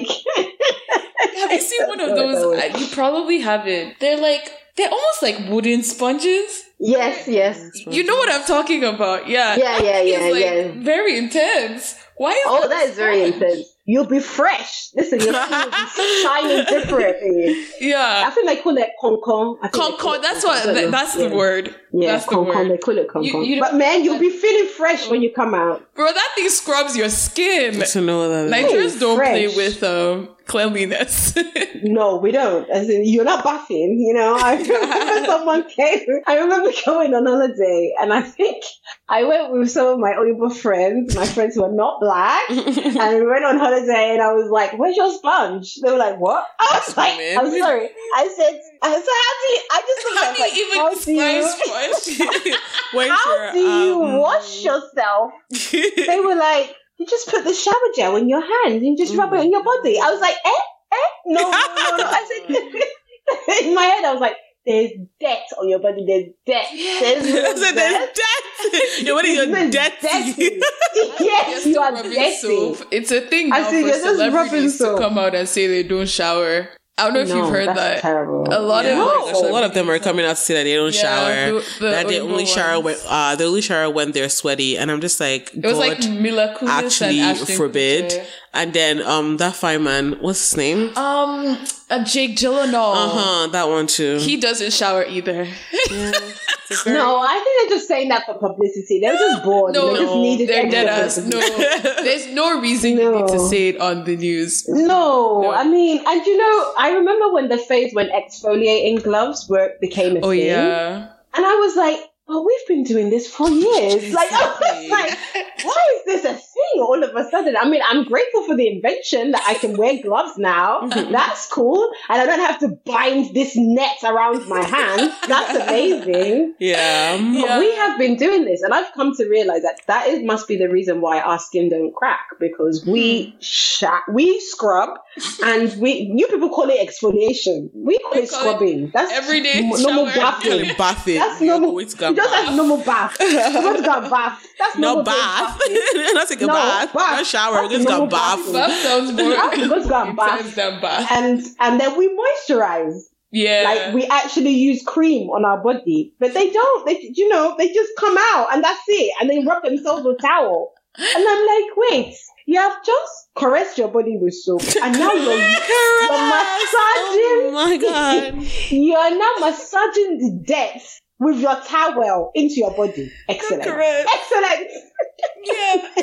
Speaker 1: have you seen one of those? Uh, you probably haven't. They're like, they're almost like wooden sponges.
Speaker 4: Yes, yes.
Speaker 1: You know what I'm talking about. Yeah.
Speaker 4: Yeah, yeah, yeah,
Speaker 1: it's like
Speaker 4: yeah.
Speaker 1: very intense. Why is
Speaker 4: Oh,
Speaker 1: that,
Speaker 4: that is very intense. You'll be fresh. Listen, your skin will be shining differently.
Speaker 1: Yeah.
Speaker 4: I feel like call it concon.
Speaker 1: Concon, that's what, that, that's
Speaker 4: yeah.
Speaker 1: the word.
Speaker 4: Yeah,
Speaker 1: that's
Speaker 4: concon,
Speaker 1: the word.
Speaker 4: They call it concon.
Speaker 1: You, you
Speaker 4: but man, you'll be feeling fresh when you come out.
Speaker 1: Bro, that thing scrubs your skin.
Speaker 2: To know that
Speaker 1: Nigerians don't
Speaker 4: fresh.
Speaker 1: play with um, cleanliness.
Speaker 4: No, we don't. As in, you're not bathing, you know. I remember someone came, I remember going on holiday, and I think I went with some of my Oyibo friends, my friends who are not black, and we went on holiday, and I was like, where's your sponge? They were like, what? I was like,
Speaker 2: man.
Speaker 4: I'm sorry. I said, I said, how do you, I just looked
Speaker 1: How
Speaker 4: at
Speaker 1: do
Speaker 4: like,
Speaker 1: you even
Speaker 4: how do
Speaker 1: describe
Speaker 4: you,
Speaker 1: sponge?
Speaker 4: how do you
Speaker 2: um,
Speaker 4: wash yourself? They were like, you just put the shower gel in your hand and you just rub it on your body. I was like, eh, eh, no, no, no, no. I said, in my head, I was like, there's debt on your body. There's debt. There's no
Speaker 2: so
Speaker 4: debt.
Speaker 2: there's debt. Your body is dirty.
Speaker 4: Yes, you are dirty.
Speaker 1: Soap. It's a thing now
Speaker 4: I see,
Speaker 1: for
Speaker 4: you're just rubbing
Speaker 1: celebrities to
Speaker 4: soap.
Speaker 1: come out and say they don't shower. I don't know if
Speaker 4: No,
Speaker 1: you've heard
Speaker 4: that's
Speaker 1: that.
Speaker 4: terrible.
Speaker 1: A lot
Speaker 2: Yeah,
Speaker 1: of
Speaker 2: oh my gosh, a lot of them are coming out to say that they don't
Speaker 1: Yeah,
Speaker 2: shower,
Speaker 1: the- the
Speaker 2: that they
Speaker 1: Oyibo
Speaker 2: only shower when
Speaker 1: ones.
Speaker 2: uh, they only shower when they're sweaty, and I'm just like,
Speaker 1: It was
Speaker 2: God,
Speaker 1: like Mila Kunis
Speaker 2: actually
Speaker 1: and Ashton
Speaker 2: forbid.
Speaker 1: Kutcher.
Speaker 2: And then um, that fine man, what's his name?
Speaker 1: Um, uh, Jake Gyllenhaal.
Speaker 2: Uh huh, that one too.
Speaker 1: He doesn't shower either.
Speaker 2: Yeah, it's a very-
Speaker 4: No, I think they're just saying that for publicity. They were just bored.
Speaker 1: No,
Speaker 4: they just
Speaker 1: no,
Speaker 4: needed
Speaker 1: they're dead
Speaker 4: extra
Speaker 1: ass. No,
Speaker 4: publicity.
Speaker 1: there's no reason you
Speaker 4: No.
Speaker 1: need to say it on the news.
Speaker 4: No,
Speaker 1: No.
Speaker 4: I mean, and you know, I remember when the phase when exfoliating gloves were became a
Speaker 1: Oh
Speaker 4: thing.
Speaker 1: yeah.
Speaker 4: And I was like, well, we've been doing this for years. Like, I was like, why is this a thing all of a sudden? I mean, I'm grateful for the invention that I can wear gloves now. That's cool. And I don't have to bind this net around my hand. That's amazing.
Speaker 2: yeah.
Speaker 4: But
Speaker 1: Yeah.
Speaker 4: we have been doing this, and I've come to realize that that is, must be the reason why our skin don't crack, because we sha- we scrub, and we you people call it exfoliation. We call
Speaker 1: We
Speaker 4: it
Speaker 1: call it
Speaker 4: scrubbing. That's
Speaker 1: everyday
Speaker 4: m- normal
Speaker 1: shower.
Speaker 4: bathing.
Speaker 2: Really bathing.
Speaker 4: That's
Speaker 2: You're
Speaker 4: normal.
Speaker 2: going to go
Speaker 4: You just
Speaker 2: bath.
Speaker 4: have normal bath. You want to go and bath. That's
Speaker 2: No
Speaker 4: normal day
Speaker 2: bath.
Speaker 4: bathing.
Speaker 2: Not take a
Speaker 4: No,
Speaker 2: bath.
Speaker 4: bath.
Speaker 2: Not shower. We're
Speaker 4: That's
Speaker 2: just
Speaker 4: normal
Speaker 2: gonna bath.
Speaker 4: bathing.
Speaker 1: That sounds more
Speaker 4: I have to go to go and
Speaker 1: intense
Speaker 4: bath.
Speaker 1: than bath.
Speaker 4: And and then we moisturize.
Speaker 1: Yeah.
Speaker 4: Like we actually use cream on our body, but they don't. They, you know, they just come out and that's it, and they rub themselves with towel. And I'm like, wait, you have just caressed your body with soap, and now you're, you're massaging.
Speaker 2: Oh my god.
Speaker 4: You're now massaging the dirt with your towel into your body. Excellent.
Speaker 1: Correct.
Speaker 4: Excellent.
Speaker 1: Yeah.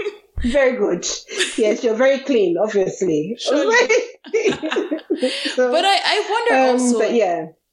Speaker 4: Very good. Yes, you're very clean, obviously.
Speaker 1: Sure.
Speaker 4: So-
Speaker 1: But I, I wonder
Speaker 4: um,
Speaker 1: also,
Speaker 4: but yeah.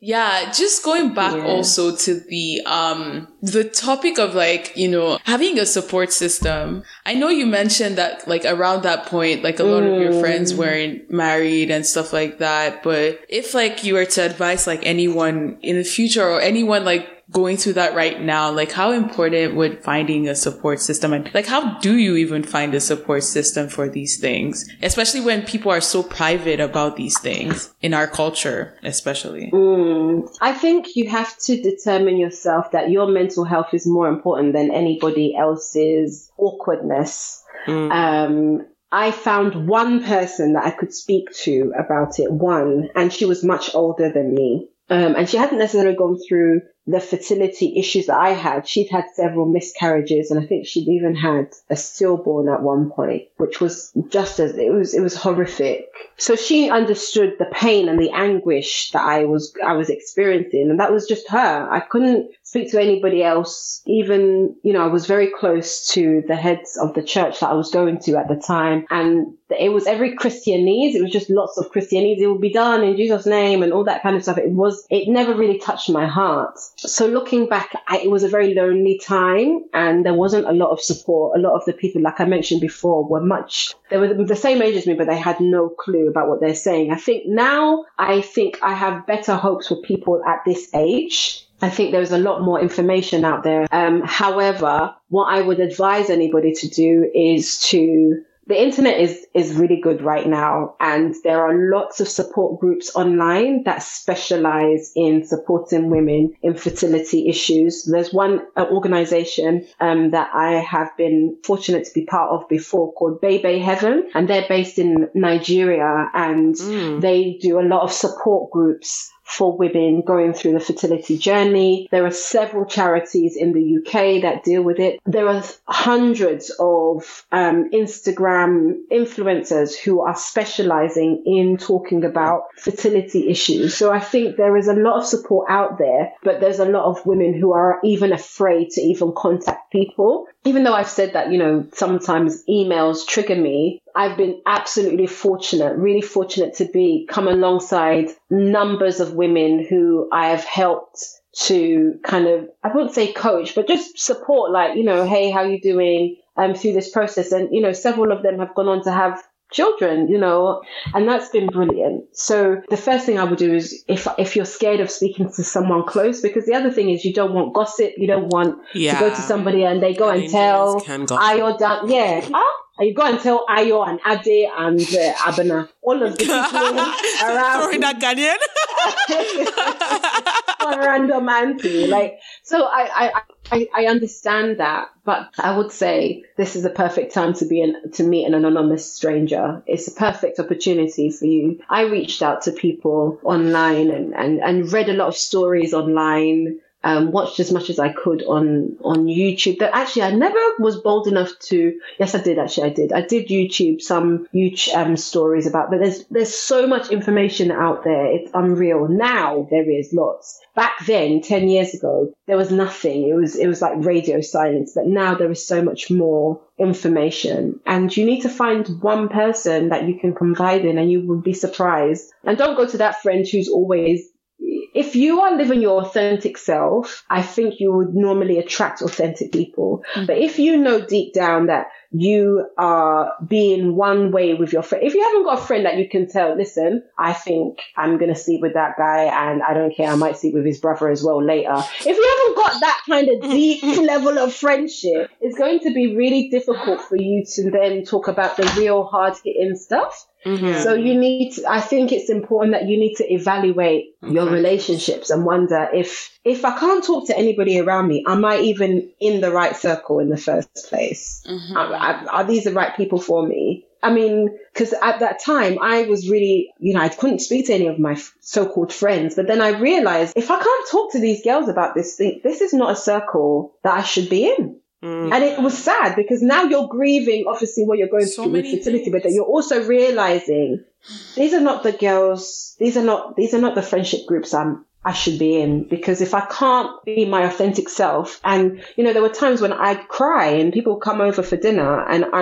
Speaker 1: Yeah, just going back yeah. also to the um the topic of like, you know, having a support system. I know you mentioned that like around that point, like a lot mm. of your friends weren't married and stuff like that. But if like you were to advise like anyone in the future or anyone like going through that right now, like how important would finding a support system, and like how do you even find a support system for these things, especially when people are so private about these things in our culture, especially?
Speaker 4: Mm, I think you have to determine yourself that your mental health is more important than anybody else's awkwardness. Mm. Um, I found one person that I could speak to about it, one, and she was much older than me. Um, and she hadn't necessarily gone through the fertility issues that I had. She'd had several miscarriages, and I think she'd even had a stillborn at one point, which was just as, it was, it was horrific. So she understood the pain and the anguish that I was, I was experiencing. And that was just her. I couldn't speak to anybody else. Even, you know, I was very close to the heads of the church that I was going to at the time. And it was every Christianese. It was just lots of Christianese. It will be done in Jesus' name and all that kind of stuff. It was, it never really touched my heart. So looking back, I, it was a very lonely time, and there wasn't a lot of support. A lot of the people, like I mentioned before, were much, they were the same age as me, but they had no clue about what they're saying. I think now, I think I have better hopes for people at this age. I think there's a lot more information out there. Um, however, what I would advise anybody to do is to, the internet is, is really good right now, and there are lots of support groups online that specialize in supporting women in fertility issues. There's one uh, organization um, that I have been fortunate to be part of before called Baby Heaven, and they're based in Nigeria, and mm. they do a lot of support groups for women going through the fertility journey. There are several charities in the U K that deal with it. There are hundreds of um, Instagram influencers who are specializing in talking about fertility issues. So I think there is a lot of support out there, but there's a lot of women who are even afraid to even contact people. Even though I've said that, you know, sometimes emails trigger me, I've been absolutely fortunate, really fortunate to be come alongside numbers of women who I have helped to kind of, I wouldn't say coach, but just support, like, you know, hey, how you doing um, through this process? And, you know, several of them have gone on to have children, you know, and that's been brilliant. So the first thing I would do is if if you're scared of speaking to someone close, because the other thing is you don't want gossip, you don't want yeah. to go to somebody and they go and tell Ayo down, yeah, ah, you go and tell Ayo and Ade and uh, Abena, all of the people around.
Speaker 2: Throwing that Ghanaian.
Speaker 4: Random auntie, like, so I, I I I understand that, but I would say this is a perfect time to be an, to meet an anonymous stranger. It's a perfect opportunity for you. I reached out to people online and and, and read a lot of stories online. Um, watched as much as I could on, on YouTube. That actually, I never was bold enough to, yes, I did, actually, I did. I did YouTube, some YouTube um, stories about, but there's, there's so much information out there. It's unreal. Now there is lots. Back then, ten years ago, there was nothing. It was, it was like radio silence, but now there is so much more information, and you need to find one person that you can confide in, and you will be surprised. And don't go to that friend who's always, if you are living your authentic self, I think you would normally attract authentic people. Mm-hmm. But if you know deep down that you are being one way with your friend, if you haven't got a friend that you can tell, listen, I think I'm going to sleep with that guy and I don't care, I might sleep with his brother as well later. If you haven't got that kind of deep level of friendship, it's going to be really difficult for you to then talk about the real hard-hitting stuff. Mm-hmm. So you need to, I think it's important that you need to evaluate okay. your relationships and wonder if, if I can't talk to anybody around me, am I even in the right circle in the first place? Mm-hmm. Are, are, are these the right people for me? I mean, because at that time I was really, you know, I couldn't speak to any of my so-called friends, but then I realized if I can't talk to these girls about this thing, this is not a circle that I should be in. Mm. And it was sad because now you're grieving, obviously, what you're going so through with fertility, things. But then you're also realizing these are not the girls, these are not, these are not the friendship groups I'm, I should be in, because if I can't be my authentic self, and, you know, there were times when I'd cry and people come over for dinner and I'm,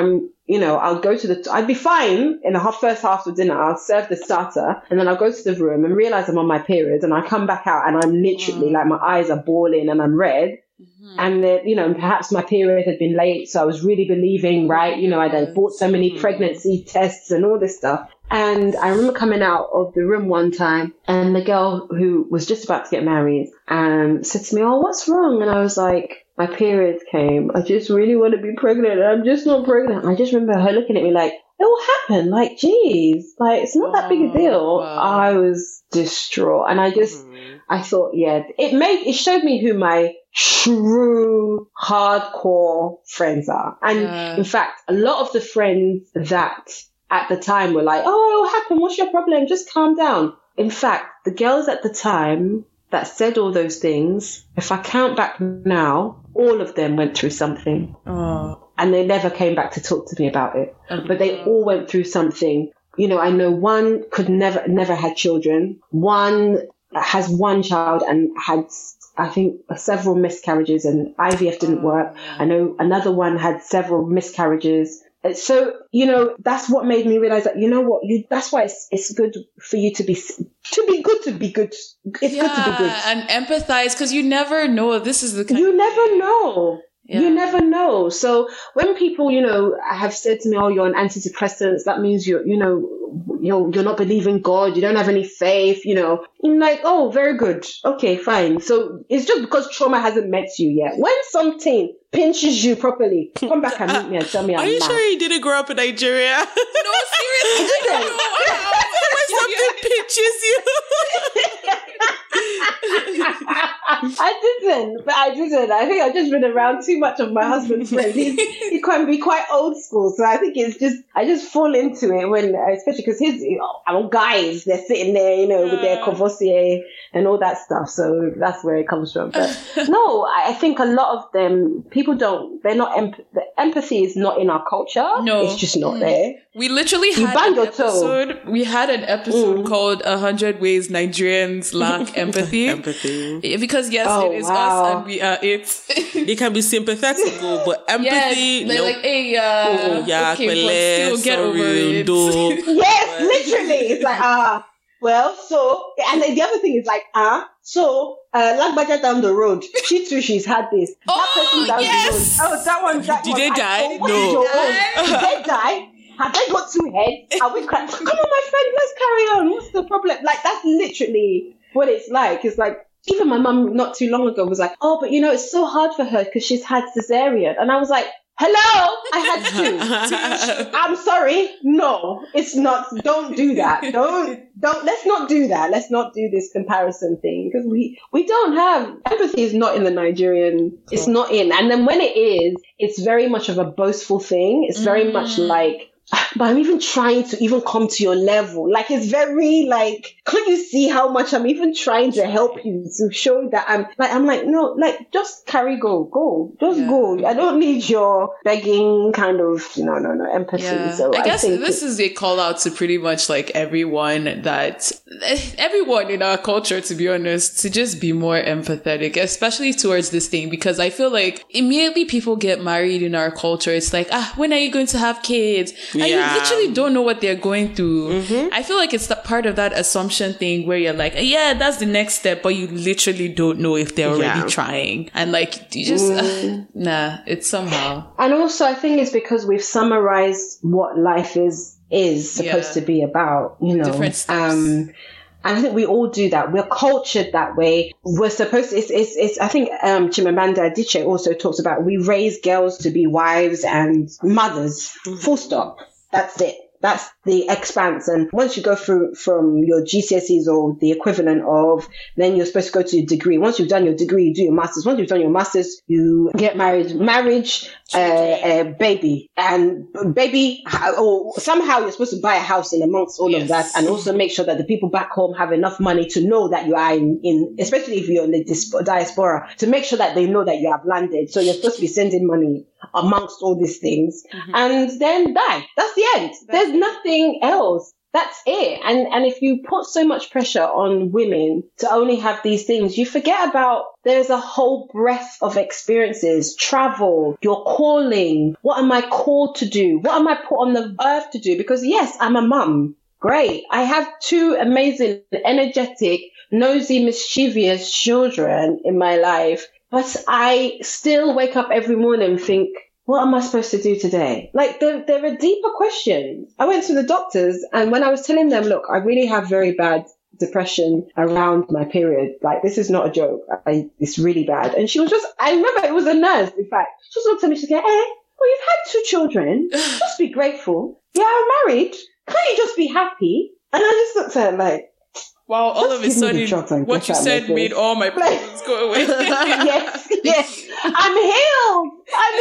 Speaker 4: you know, I'll go to the, I'd be fine in the half, first half of dinner. I'll serve the starter and then I'll go to the room and realize I'm on my period, and I come back out and I'm literally like, my eyes are bawling and I'm red. Mm-hmm. And then, you know, perhaps my period had been late. So I was really believing, right? You know, I'd uh, bought so many pregnancy tests and all this stuff. And I remember coming out of the room one time and the girl who was just about to get married um, said to me, oh, what's wrong? And I was like, my period came. I just really want to be pregnant. And I'm just not pregnant. And I just remember her looking at me like, it will happen. Like, geez, like, it's not that big a deal. Wow. I was distraught. And I just, mm-hmm. I thought, yeah, it made, it showed me who my true hardcore friends are. And yeah. in fact, a lot of the friends that at the time were like, oh, it will happen. What's your problem? Just calm down. In fact, the girls at the time that said all those things, if I count back now, all of them went through something. Oh. And they never came back to talk to me about it. Okay. But they all went through something. You know, I know one could never, never had children. One has one child and had, I think, several miscarriages, and I V F didn't work. I know another one had several miscarriages. So, you know, that's what made me realize that, you know what, you, that's why it's, it's good for you to be, to be good, to be good. It's yeah, good to be good.
Speaker 1: And empathize, because you never know. This is the kind
Speaker 4: You never know. Yeah. You never know. So when people, you know, have said to me, oh, you're on antidepressants, that means you're, you know, you're, you're not believing God, you don't have any faith, you know. I'm like, oh, very good. Okay, fine. So it's just because trauma hasn't met you yet. When something pinches you properly, come back and meet me and tell me I'm
Speaker 2: Are you
Speaker 4: mad.
Speaker 2: sure you didn't grow up in Nigeria?
Speaker 1: No, seriously. I don't know.
Speaker 2: When something pinches you.
Speaker 4: I didn't, but I didn't. I think I've just been around too much of my husband's friends. He's, he can be quite old school, so I think it's just, I just fall into it when, especially because his, you know, our guys, they're sitting there, you know, with their Courvoisier and all that stuff. So that's where it comes from. But no, I think a lot of them, people don't, they're not, emp- the empathy is not in our culture. No. It's just not mm. there.
Speaker 1: We literally had an episode, we had an episode mm. called one hundred Ways Nigerians Lack Empathy.
Speaker 2: Empathy.
Speaker 1: Because yes, oh, it is wow. us and we are it.
Speaker 2: They can be sympathetic, but empathy,
Speaker 1: yes, they're
Speaker 2: nope.
Speaker 1: like, hey, uh,
Speaker 2: yeah,
Speaker 1: okay, but still get over it.
Speaker 4: Yes, literally. It's like, ah, uh, well, so, and then the other thing is like, ah, uh, so, uh, Lagbaja down the road, she too, she's had this. That
Speaker 1: oh,
Speaker 4: person down
Speaker 1: yes.
Speaker 4: the road. Oh, that one, that
Speaker 2: Did
Speaker 4: one.
Speaker 2: they die?
Speaker 4: I, oh,
Speaker 2: No.
Speaker 4: Did they die? Have they got two heads? Are we crying? Come on, my friend, let's carry on. What's the problem? Like, that's literally what it's like. It's like, even my mum not too long ago was like, oh, but you know, it's so hard for her because she's had cesarean. And I was like, hello, I had two. I'm sorry. No, it's not. Don't do that. Don't, don't, let's not do that. Let's not do this comparison thing because we, we don't have, empathy is not in the Nigerian, it's not in. And then when it is, it's very much of a boastful thing. It's very mm. much like, but I'm even trying to even come to your level. Like, it's very like, can't you see how much I'm even trying to help you to show that I'm like, I'm like, no, like, just carry go, go, just yeah. go. I don't need your begging kind of, no, no, no, empathy.
Speaker 1: Yeah.
Speaker 4: So
Speaker 1: I, I guess
Speaker 4: think
Speaker 1: this
Speaker 4: it,
Speaker 1: is a call out to pretty much like everyone that, everyone in our culture, to be honest, to just be more empathetic, especially towards this thing, because I feel like immediately people get married in our culture. It's like, ah, when are you going to have kids? And yeah. you literally don't know what they're going through. Mm-hmm. I feel like it's the part of that assumption thing where you're like, yeah, that's the next step, but you literally don't know if they're already yeah. trying. And like, you just, mm. uh, nah, it's somehow.
Speaker 4: And also, I think it's because we've summarized what life is, is supposed yeah. to be about, you know.
Speaker 1: Different steps.
Speaker 4: Um, And I think we all do that. We're cultured that way. We're supposed to, it's, it's, it's I think, um, Chimamanda Adichie also talks about we raise girls to be wives and mothers, mm-hmm. full stop. That's it. That's the expanse. And once you go through from your G C S Es or the equivalent of, then you're supposed to go to your degree. Once you've done your degree, you do your master's. Once you've done your master's, you get married. Marriage, uh, uh, baby. And baby, or somehow you're supposed to buy a house in amongst all yes. of that. And also make sure that the people back home have enough money to know that you are in, in especially if you're in the diaspora, to make sure that they know that you have landed. So you're supposed to be sending money amongst all these things, mm-hmm. and then die. That's the end. That's There's nothing else. That's it. And and if you put so much pressure on women to only have these things, you forget about there's a whole breadth of experiences, travel, your calling. What am I called to do? What am I put on the earth to do? Because yes, I'm a mum. Great. I have two amazing, energetic, nosy, mischievous children in my life. But I still wake up every morning and think, what am I supposed to do today? Like, there, there are deeper questions. I went to the doctors, and when I was telling them, look, I really have very bad depression around my period. Like, this is not a joke. I, it's really bad. And she was just, I remember it was a nurse, in fact. She just looked at me, she said, eh, well, you've had two children. Just be grateful. Yeah, I'm married. Can't you just be happy? And I just looked at her like,
Speaker 1: wow, all of a sudden, what you said made all my problems go away.
Speaker 4: Yes, yes. I'm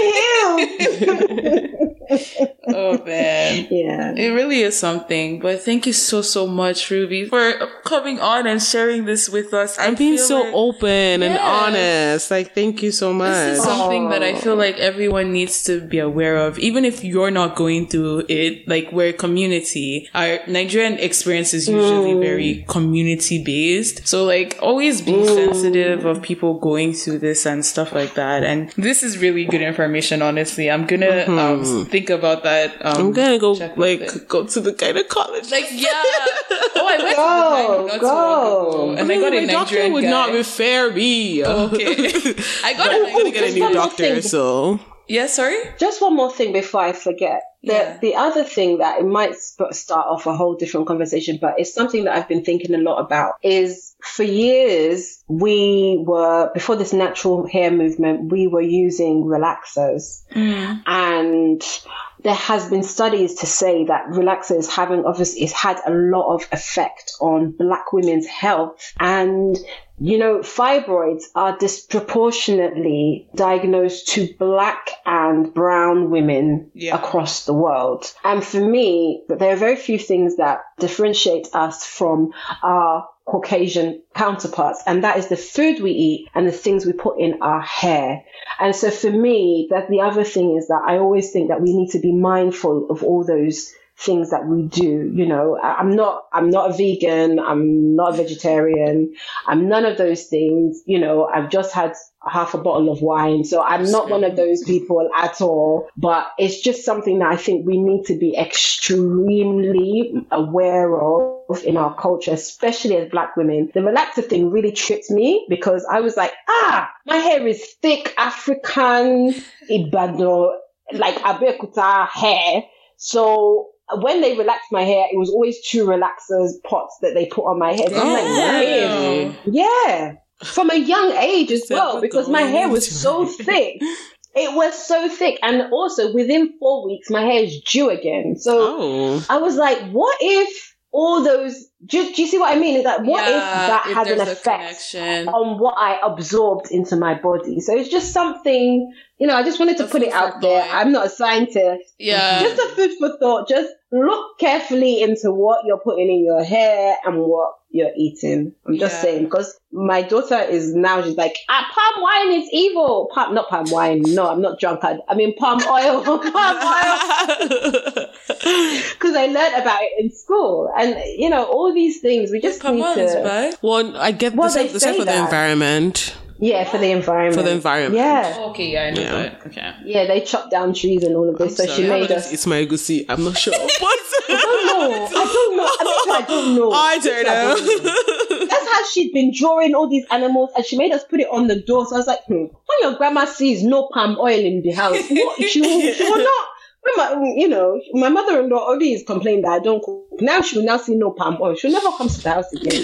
Speaker 4: healed. I'm healed.
Speaker 1: Oh, man.
Speaker 4: Yeah.
Speaker 1: It really is something. But thank you so, so much, Ruby, for coming on and sharing this with us.
Speaker 2: I'm being so like, open yes. and honest. Like, thank you so much.
Speaker 1: This is something oh. that I feel like everyone needs to be aware of, even if you're not going through it. Like, we're a community. Our Nigerian experience is usually mm. very community based. So, like, always be mm. sensitive of people going through this and stuff like that. And this is really good information, honestly. I'm gonna mm-hmm. um, think about that. Um,
Speaker 2: I'm gonna go, like, go to the gynecologist.
Speaker 1: Like, yeah. Oh, I went go, to the gynecologist not
Speaker 4: go.
Speaker 1: too long ago. And I, mean, I got a
Speaker 2: my doctor would
Speaker 1: guy.
Speaker 2: not refer me.
Speaker 1: Oh, okay. I got
Speaker 2: I'm gonna get a new doctor, so...
Speaker 1: Yeah, sorry?
Speaker 4: Just one more thing before I forget. The,
Speaker 1: yeah. the
Speaker 4: other thing that it might sp- start off a whole different conversation, but it's something that I've been thinking a lot about, is for years, we were, before this natural hair movement, we were using relaxers.
Speaker 1: Mm.
Speaker 4: And there has been studies to say that relaxers having, obviously, it's had a lot of effect on Black women's health. And you know, fibroids are disproportionately diagnosed to Black and brown women yeah. across the world. And for me, there are very few things that differentiate us from our Caucasian counterparts, and that is the food we eat and the things we put in our hair. And so for me, that the other thing is that I always think that we need to be mindful of all those things that we do. You know, I'm not, I'm not a vegan. I'm not a vegetarian. I'm none of those things. You know, I've just had half a bottle of wine. So I'm not one of those people at all, but it's just something that I think we need to be extremely aware of in our culture, especially as Black women. The relaxer thing really tripped me because I was like, ah, my hair is thick, African, Ibadan, like Abeokuta hair. So when they relaxed my hair, it was always two relaxers pots that they put on my head. So I'm like, yeah, from a young age as well, because my hair was so thick. It was so thick. And also within four weeks, my hair is due again. So oh. I was like, what if all those, do, do you see what I mean? Is that what yeah, if that if has an effect on what I absorbed into my body? So it's just something, you know, I just wanted to the put it out there. Thought. I'm not a scientist.
Speaker 1: Yeah.
Speaker 4: Just a food for thought. Just look carefully into what you're putting in your hair and what you're eating. I'm just yeah. saying, because my daughter is now, she's like, ah, palm wine is evil. Palm, not palm wine. No, I'm not drunk. I, I mean, palm oil. palm oil. Because I learned about it in school. And, you know, all these things, we just
Speaker 1: palm
Speaker 4: need
Speaker 1: oil
Speaker 4: to...
Speaker 1: Is bad.
Speaker 2: Well, I get well, the stuff for the environment.
Speaker 4: Yeah, for the environment.
Speaker 2: For the environment.
Speaker 4: Yeah.
Speaker 1: Oh, okay, yeah, I know
Speaker 2: yeah.
Speaker 1: that. Okay.
Speaker 4: Yeah, they chop down trees and all of this.
Speaker 2: I'm
Speaker 4: so
Speaker 2: sorry,
Speaker 4: she made us.
Speaker 2: It's my egusi. I'm not sure.
Speaker 4: I don't know. I don't know. I, I don't know.
Speaker 2: I don't know. I don't know.
Speaker 4: That's how she'd been drawing all these animals, and she made us put it on the door. So I was like, hmm, when your grandma sees no palm oil in the house, what, she, will, she will not. My, you know, my mother-in-law already is complaining that I don't cook. Now she will now see no palm oil. She'll never come to the house again.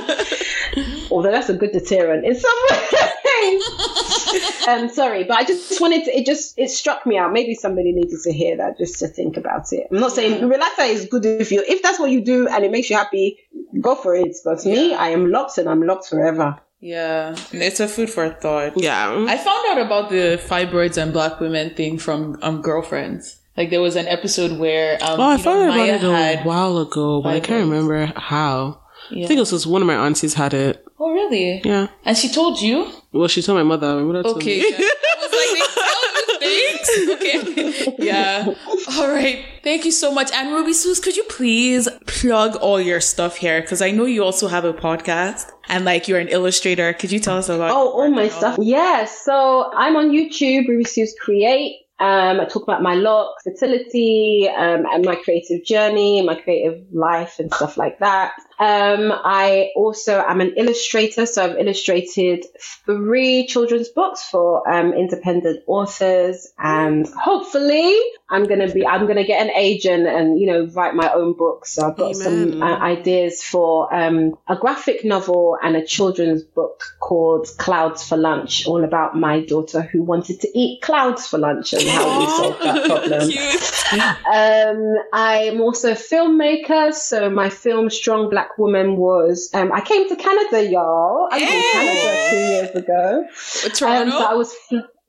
Speaker 4: So, although that's a good deterrent in some ways. um, sorry, but I just wanted to, it just, it struck me out. Maybe somebody needed to hear that just to think about it. I'm not saying relaxer is good if you, if that's what you do and it makes you happy, go for it. But yeah. me, I am locked and I'm locked forever.
Speaker 1: Yeah, it's a food for thought.
Speaker 2: Yeah.
Speaker 1: I found out about the fibroids and Black women thing from um Girlfriends. Like, there was an episode where um,
Speaker 2: oh, I
Speaker 1: you
Speaker 2: found
Speaker 1: know,
Speaker 2: out
Speaker 1: Maya
Speaker 2: about it
Speaker 1: had
Speaker 2: a while ago, but fibroids. I can't remember how. Yeah. I think it was one of my aunties had it.
Speaker 1: Oh, really?
Speaker 2: Yeah.
Speaker 1: And she told you?
Speaker 2: Well, she told my mother. My mother told
Speaker 1: okay.
Speaker 2: me.
Speaker 1: Yeah. I was like, they tell you things? Okay. Yeah. All right. Thank you so much. And Ruby Suze, could you please plug all your stuff here? Because I know you also have a podcast and like you're an illustrator. Could you tell us about
Speaker 4: Oh, all my stuff. Yeah. So I'm on YouTube, Ruby Suze Create. Um, I talk about my locks, fertility, um, and my creative journey, my creative life and stuff like that. Um, I also am an illustrator, so I've illustrated three children's books for um, independent authors, and hopefully I'm gonna be I'm gonna get an agent and you know write my own books. So I've got Amen. some uh, ideas for um, a graphic novel and a children's book called Clouds for Lunch, all about my daughter who wanted to eat clouds for lunch and how we solved that problem. um, I'm also a filmmaker, so my film Strong Black Woman was um, I came to Canada, y'all. I was hey. in Canada two years ago.
Speaker 1: Toronto?
Speaker 4: Um, so I was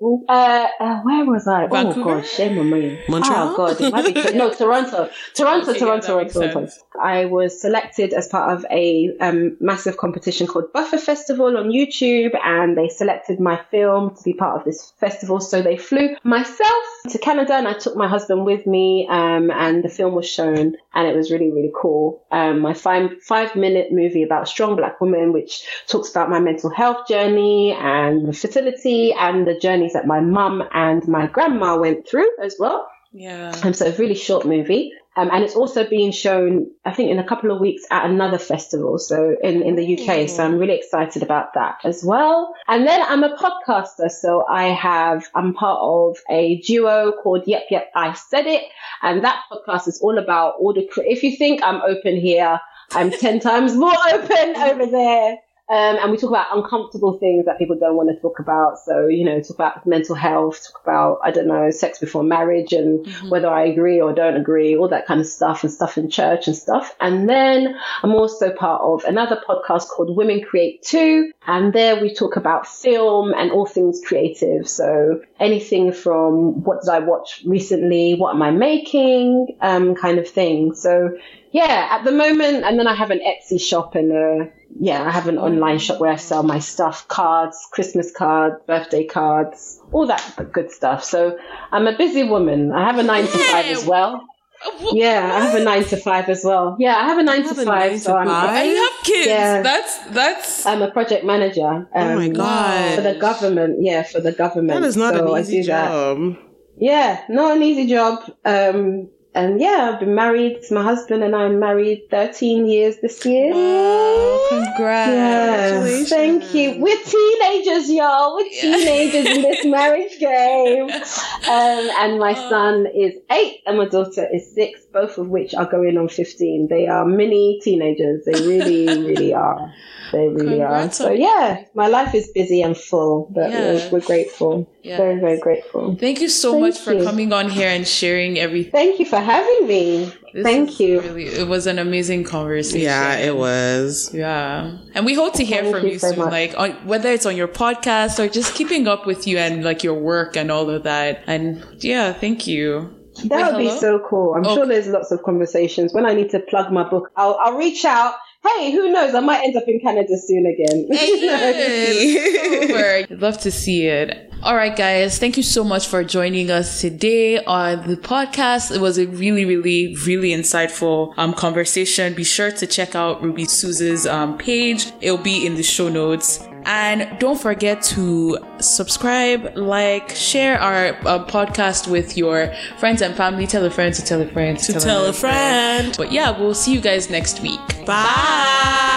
Speaker 4: uh, uh, where was I?
Speaker 1: Vancouver?
Speaker 4: Oh gosh, shame on me.
Speaker 2: Montreal?
Speaker 4: Oh god, it might be no Toronto. Toronto,
Speaker 1: okay,
Speaker 4: Toronto,
Speaker 1: yeah,
Speaker 4: Toronto. I was selected as part of a um, massive competition called Buffer Festival on YouTube, and they selected my film to be part of this festival. So they flew myself to Canada, and I took my husband with me, um, and the film was shown, and it was really, really cool. Um, my five five minute movie about strong Black women, which talks about my mental health journey and fertility and the journeys that my mum and my grandma went through as well.
Speaker 1: Yeah.
Speaker 4: Um, so a really short movie. Um, and it's also being shown, I think, in a couple of weeks at another festival, so in, in the U K. So I'm really excited about that as well. And then I'm a podcaster. So I have, I'm part of a duo called Yep, Yep, I Said It. And that podcast is all about all the, if you think I'm open here, I'm ten times more open over there. Um, and we talk about uncomfortable things that people don't want to talk about. So, you know, talk about mental health, talk about, I don't know, sex before marriage and mm-hmm. whether I agree or don't agree, all that kind of stuff and stuff in church and stuff. And then I'm also part of another podcast called Women Create Too. And there we talk about film and all things creative. So anything from what did I watch recently? What am I making? Um, kind of thing. So yeah, at the moment, and then I have an Etsy shop and a, yeah, I have an online shop where I sell my stuff, cards, Christmas cards, birthday cards, all that good stuff. So I'm a busy woman. I have a nine to five as well. Yeah, I have a nine to five as well. Yeah, I have a nine to five. So I'm.
Speaker 1: I have kids. Yeah, that's that's.
Speaker 4: I'm a project manager. Um,
Speaker 2: oh my god!
Speaker 4: For the government, yeah, for the government.
Speaker 2: That is not
Speaker 4: so
Speaker 2: an easy job.
Speaker 4: That. Yeah, not an easy job. Um, And yeah, I've been married. My husband and I are married thirteen years this year.
Speaker 1: Oh, congratulations.
Speaker 4: Yeah, thank you. We're teenagers, y'all. We're teenagers in this marriage game. Um, and my son is eight and my daughter is six, both of which are going on fifteen. They are mini teenagers. They really, really are. They really Congrats are. So yeah, my life is busy and full, but yeah. we're, we're grateful. Yes. Very, very grateful.
Speaker 1: Thank you so Thank much for you. coming on here and sharing everything.
Speaker 4: Thank you for having me. This Thank you.
Speaker 1: Really, it was an amazing conversation.
Speaker 2: Yeah, it was.
Speaker 1: Yeah. And we hope to hear Thank from you, you so soon, much. like on, whether it's on your podcast or just keeping up with you and like your work and all of that. And yeah, thank you.
Speaker 4: That Wait, would hello? be so cool. I'm okay. sure there's lots of conversations. When I need to plug my book, I'll, I'll reach out. Hey, who knows? I might end up in Canada soon again.
Speaker 1: Hey, I'd love to see it. All right, guys. Thank you so much for joining us today on the podcast. It was a really, really, really insightful um, conversation. Be sure to check out Ruby Suze's um, page. It'll be in the show notes. And don't forget to subscribe, like, share our uh, podcast with your friends and family. Tell a friend to tell a friend
Speaker 2: to, to tell, tell a friend.
Speaker 1: friend. But yeah, we'll see you guys next week.
Speaker 2: Bye. Bye.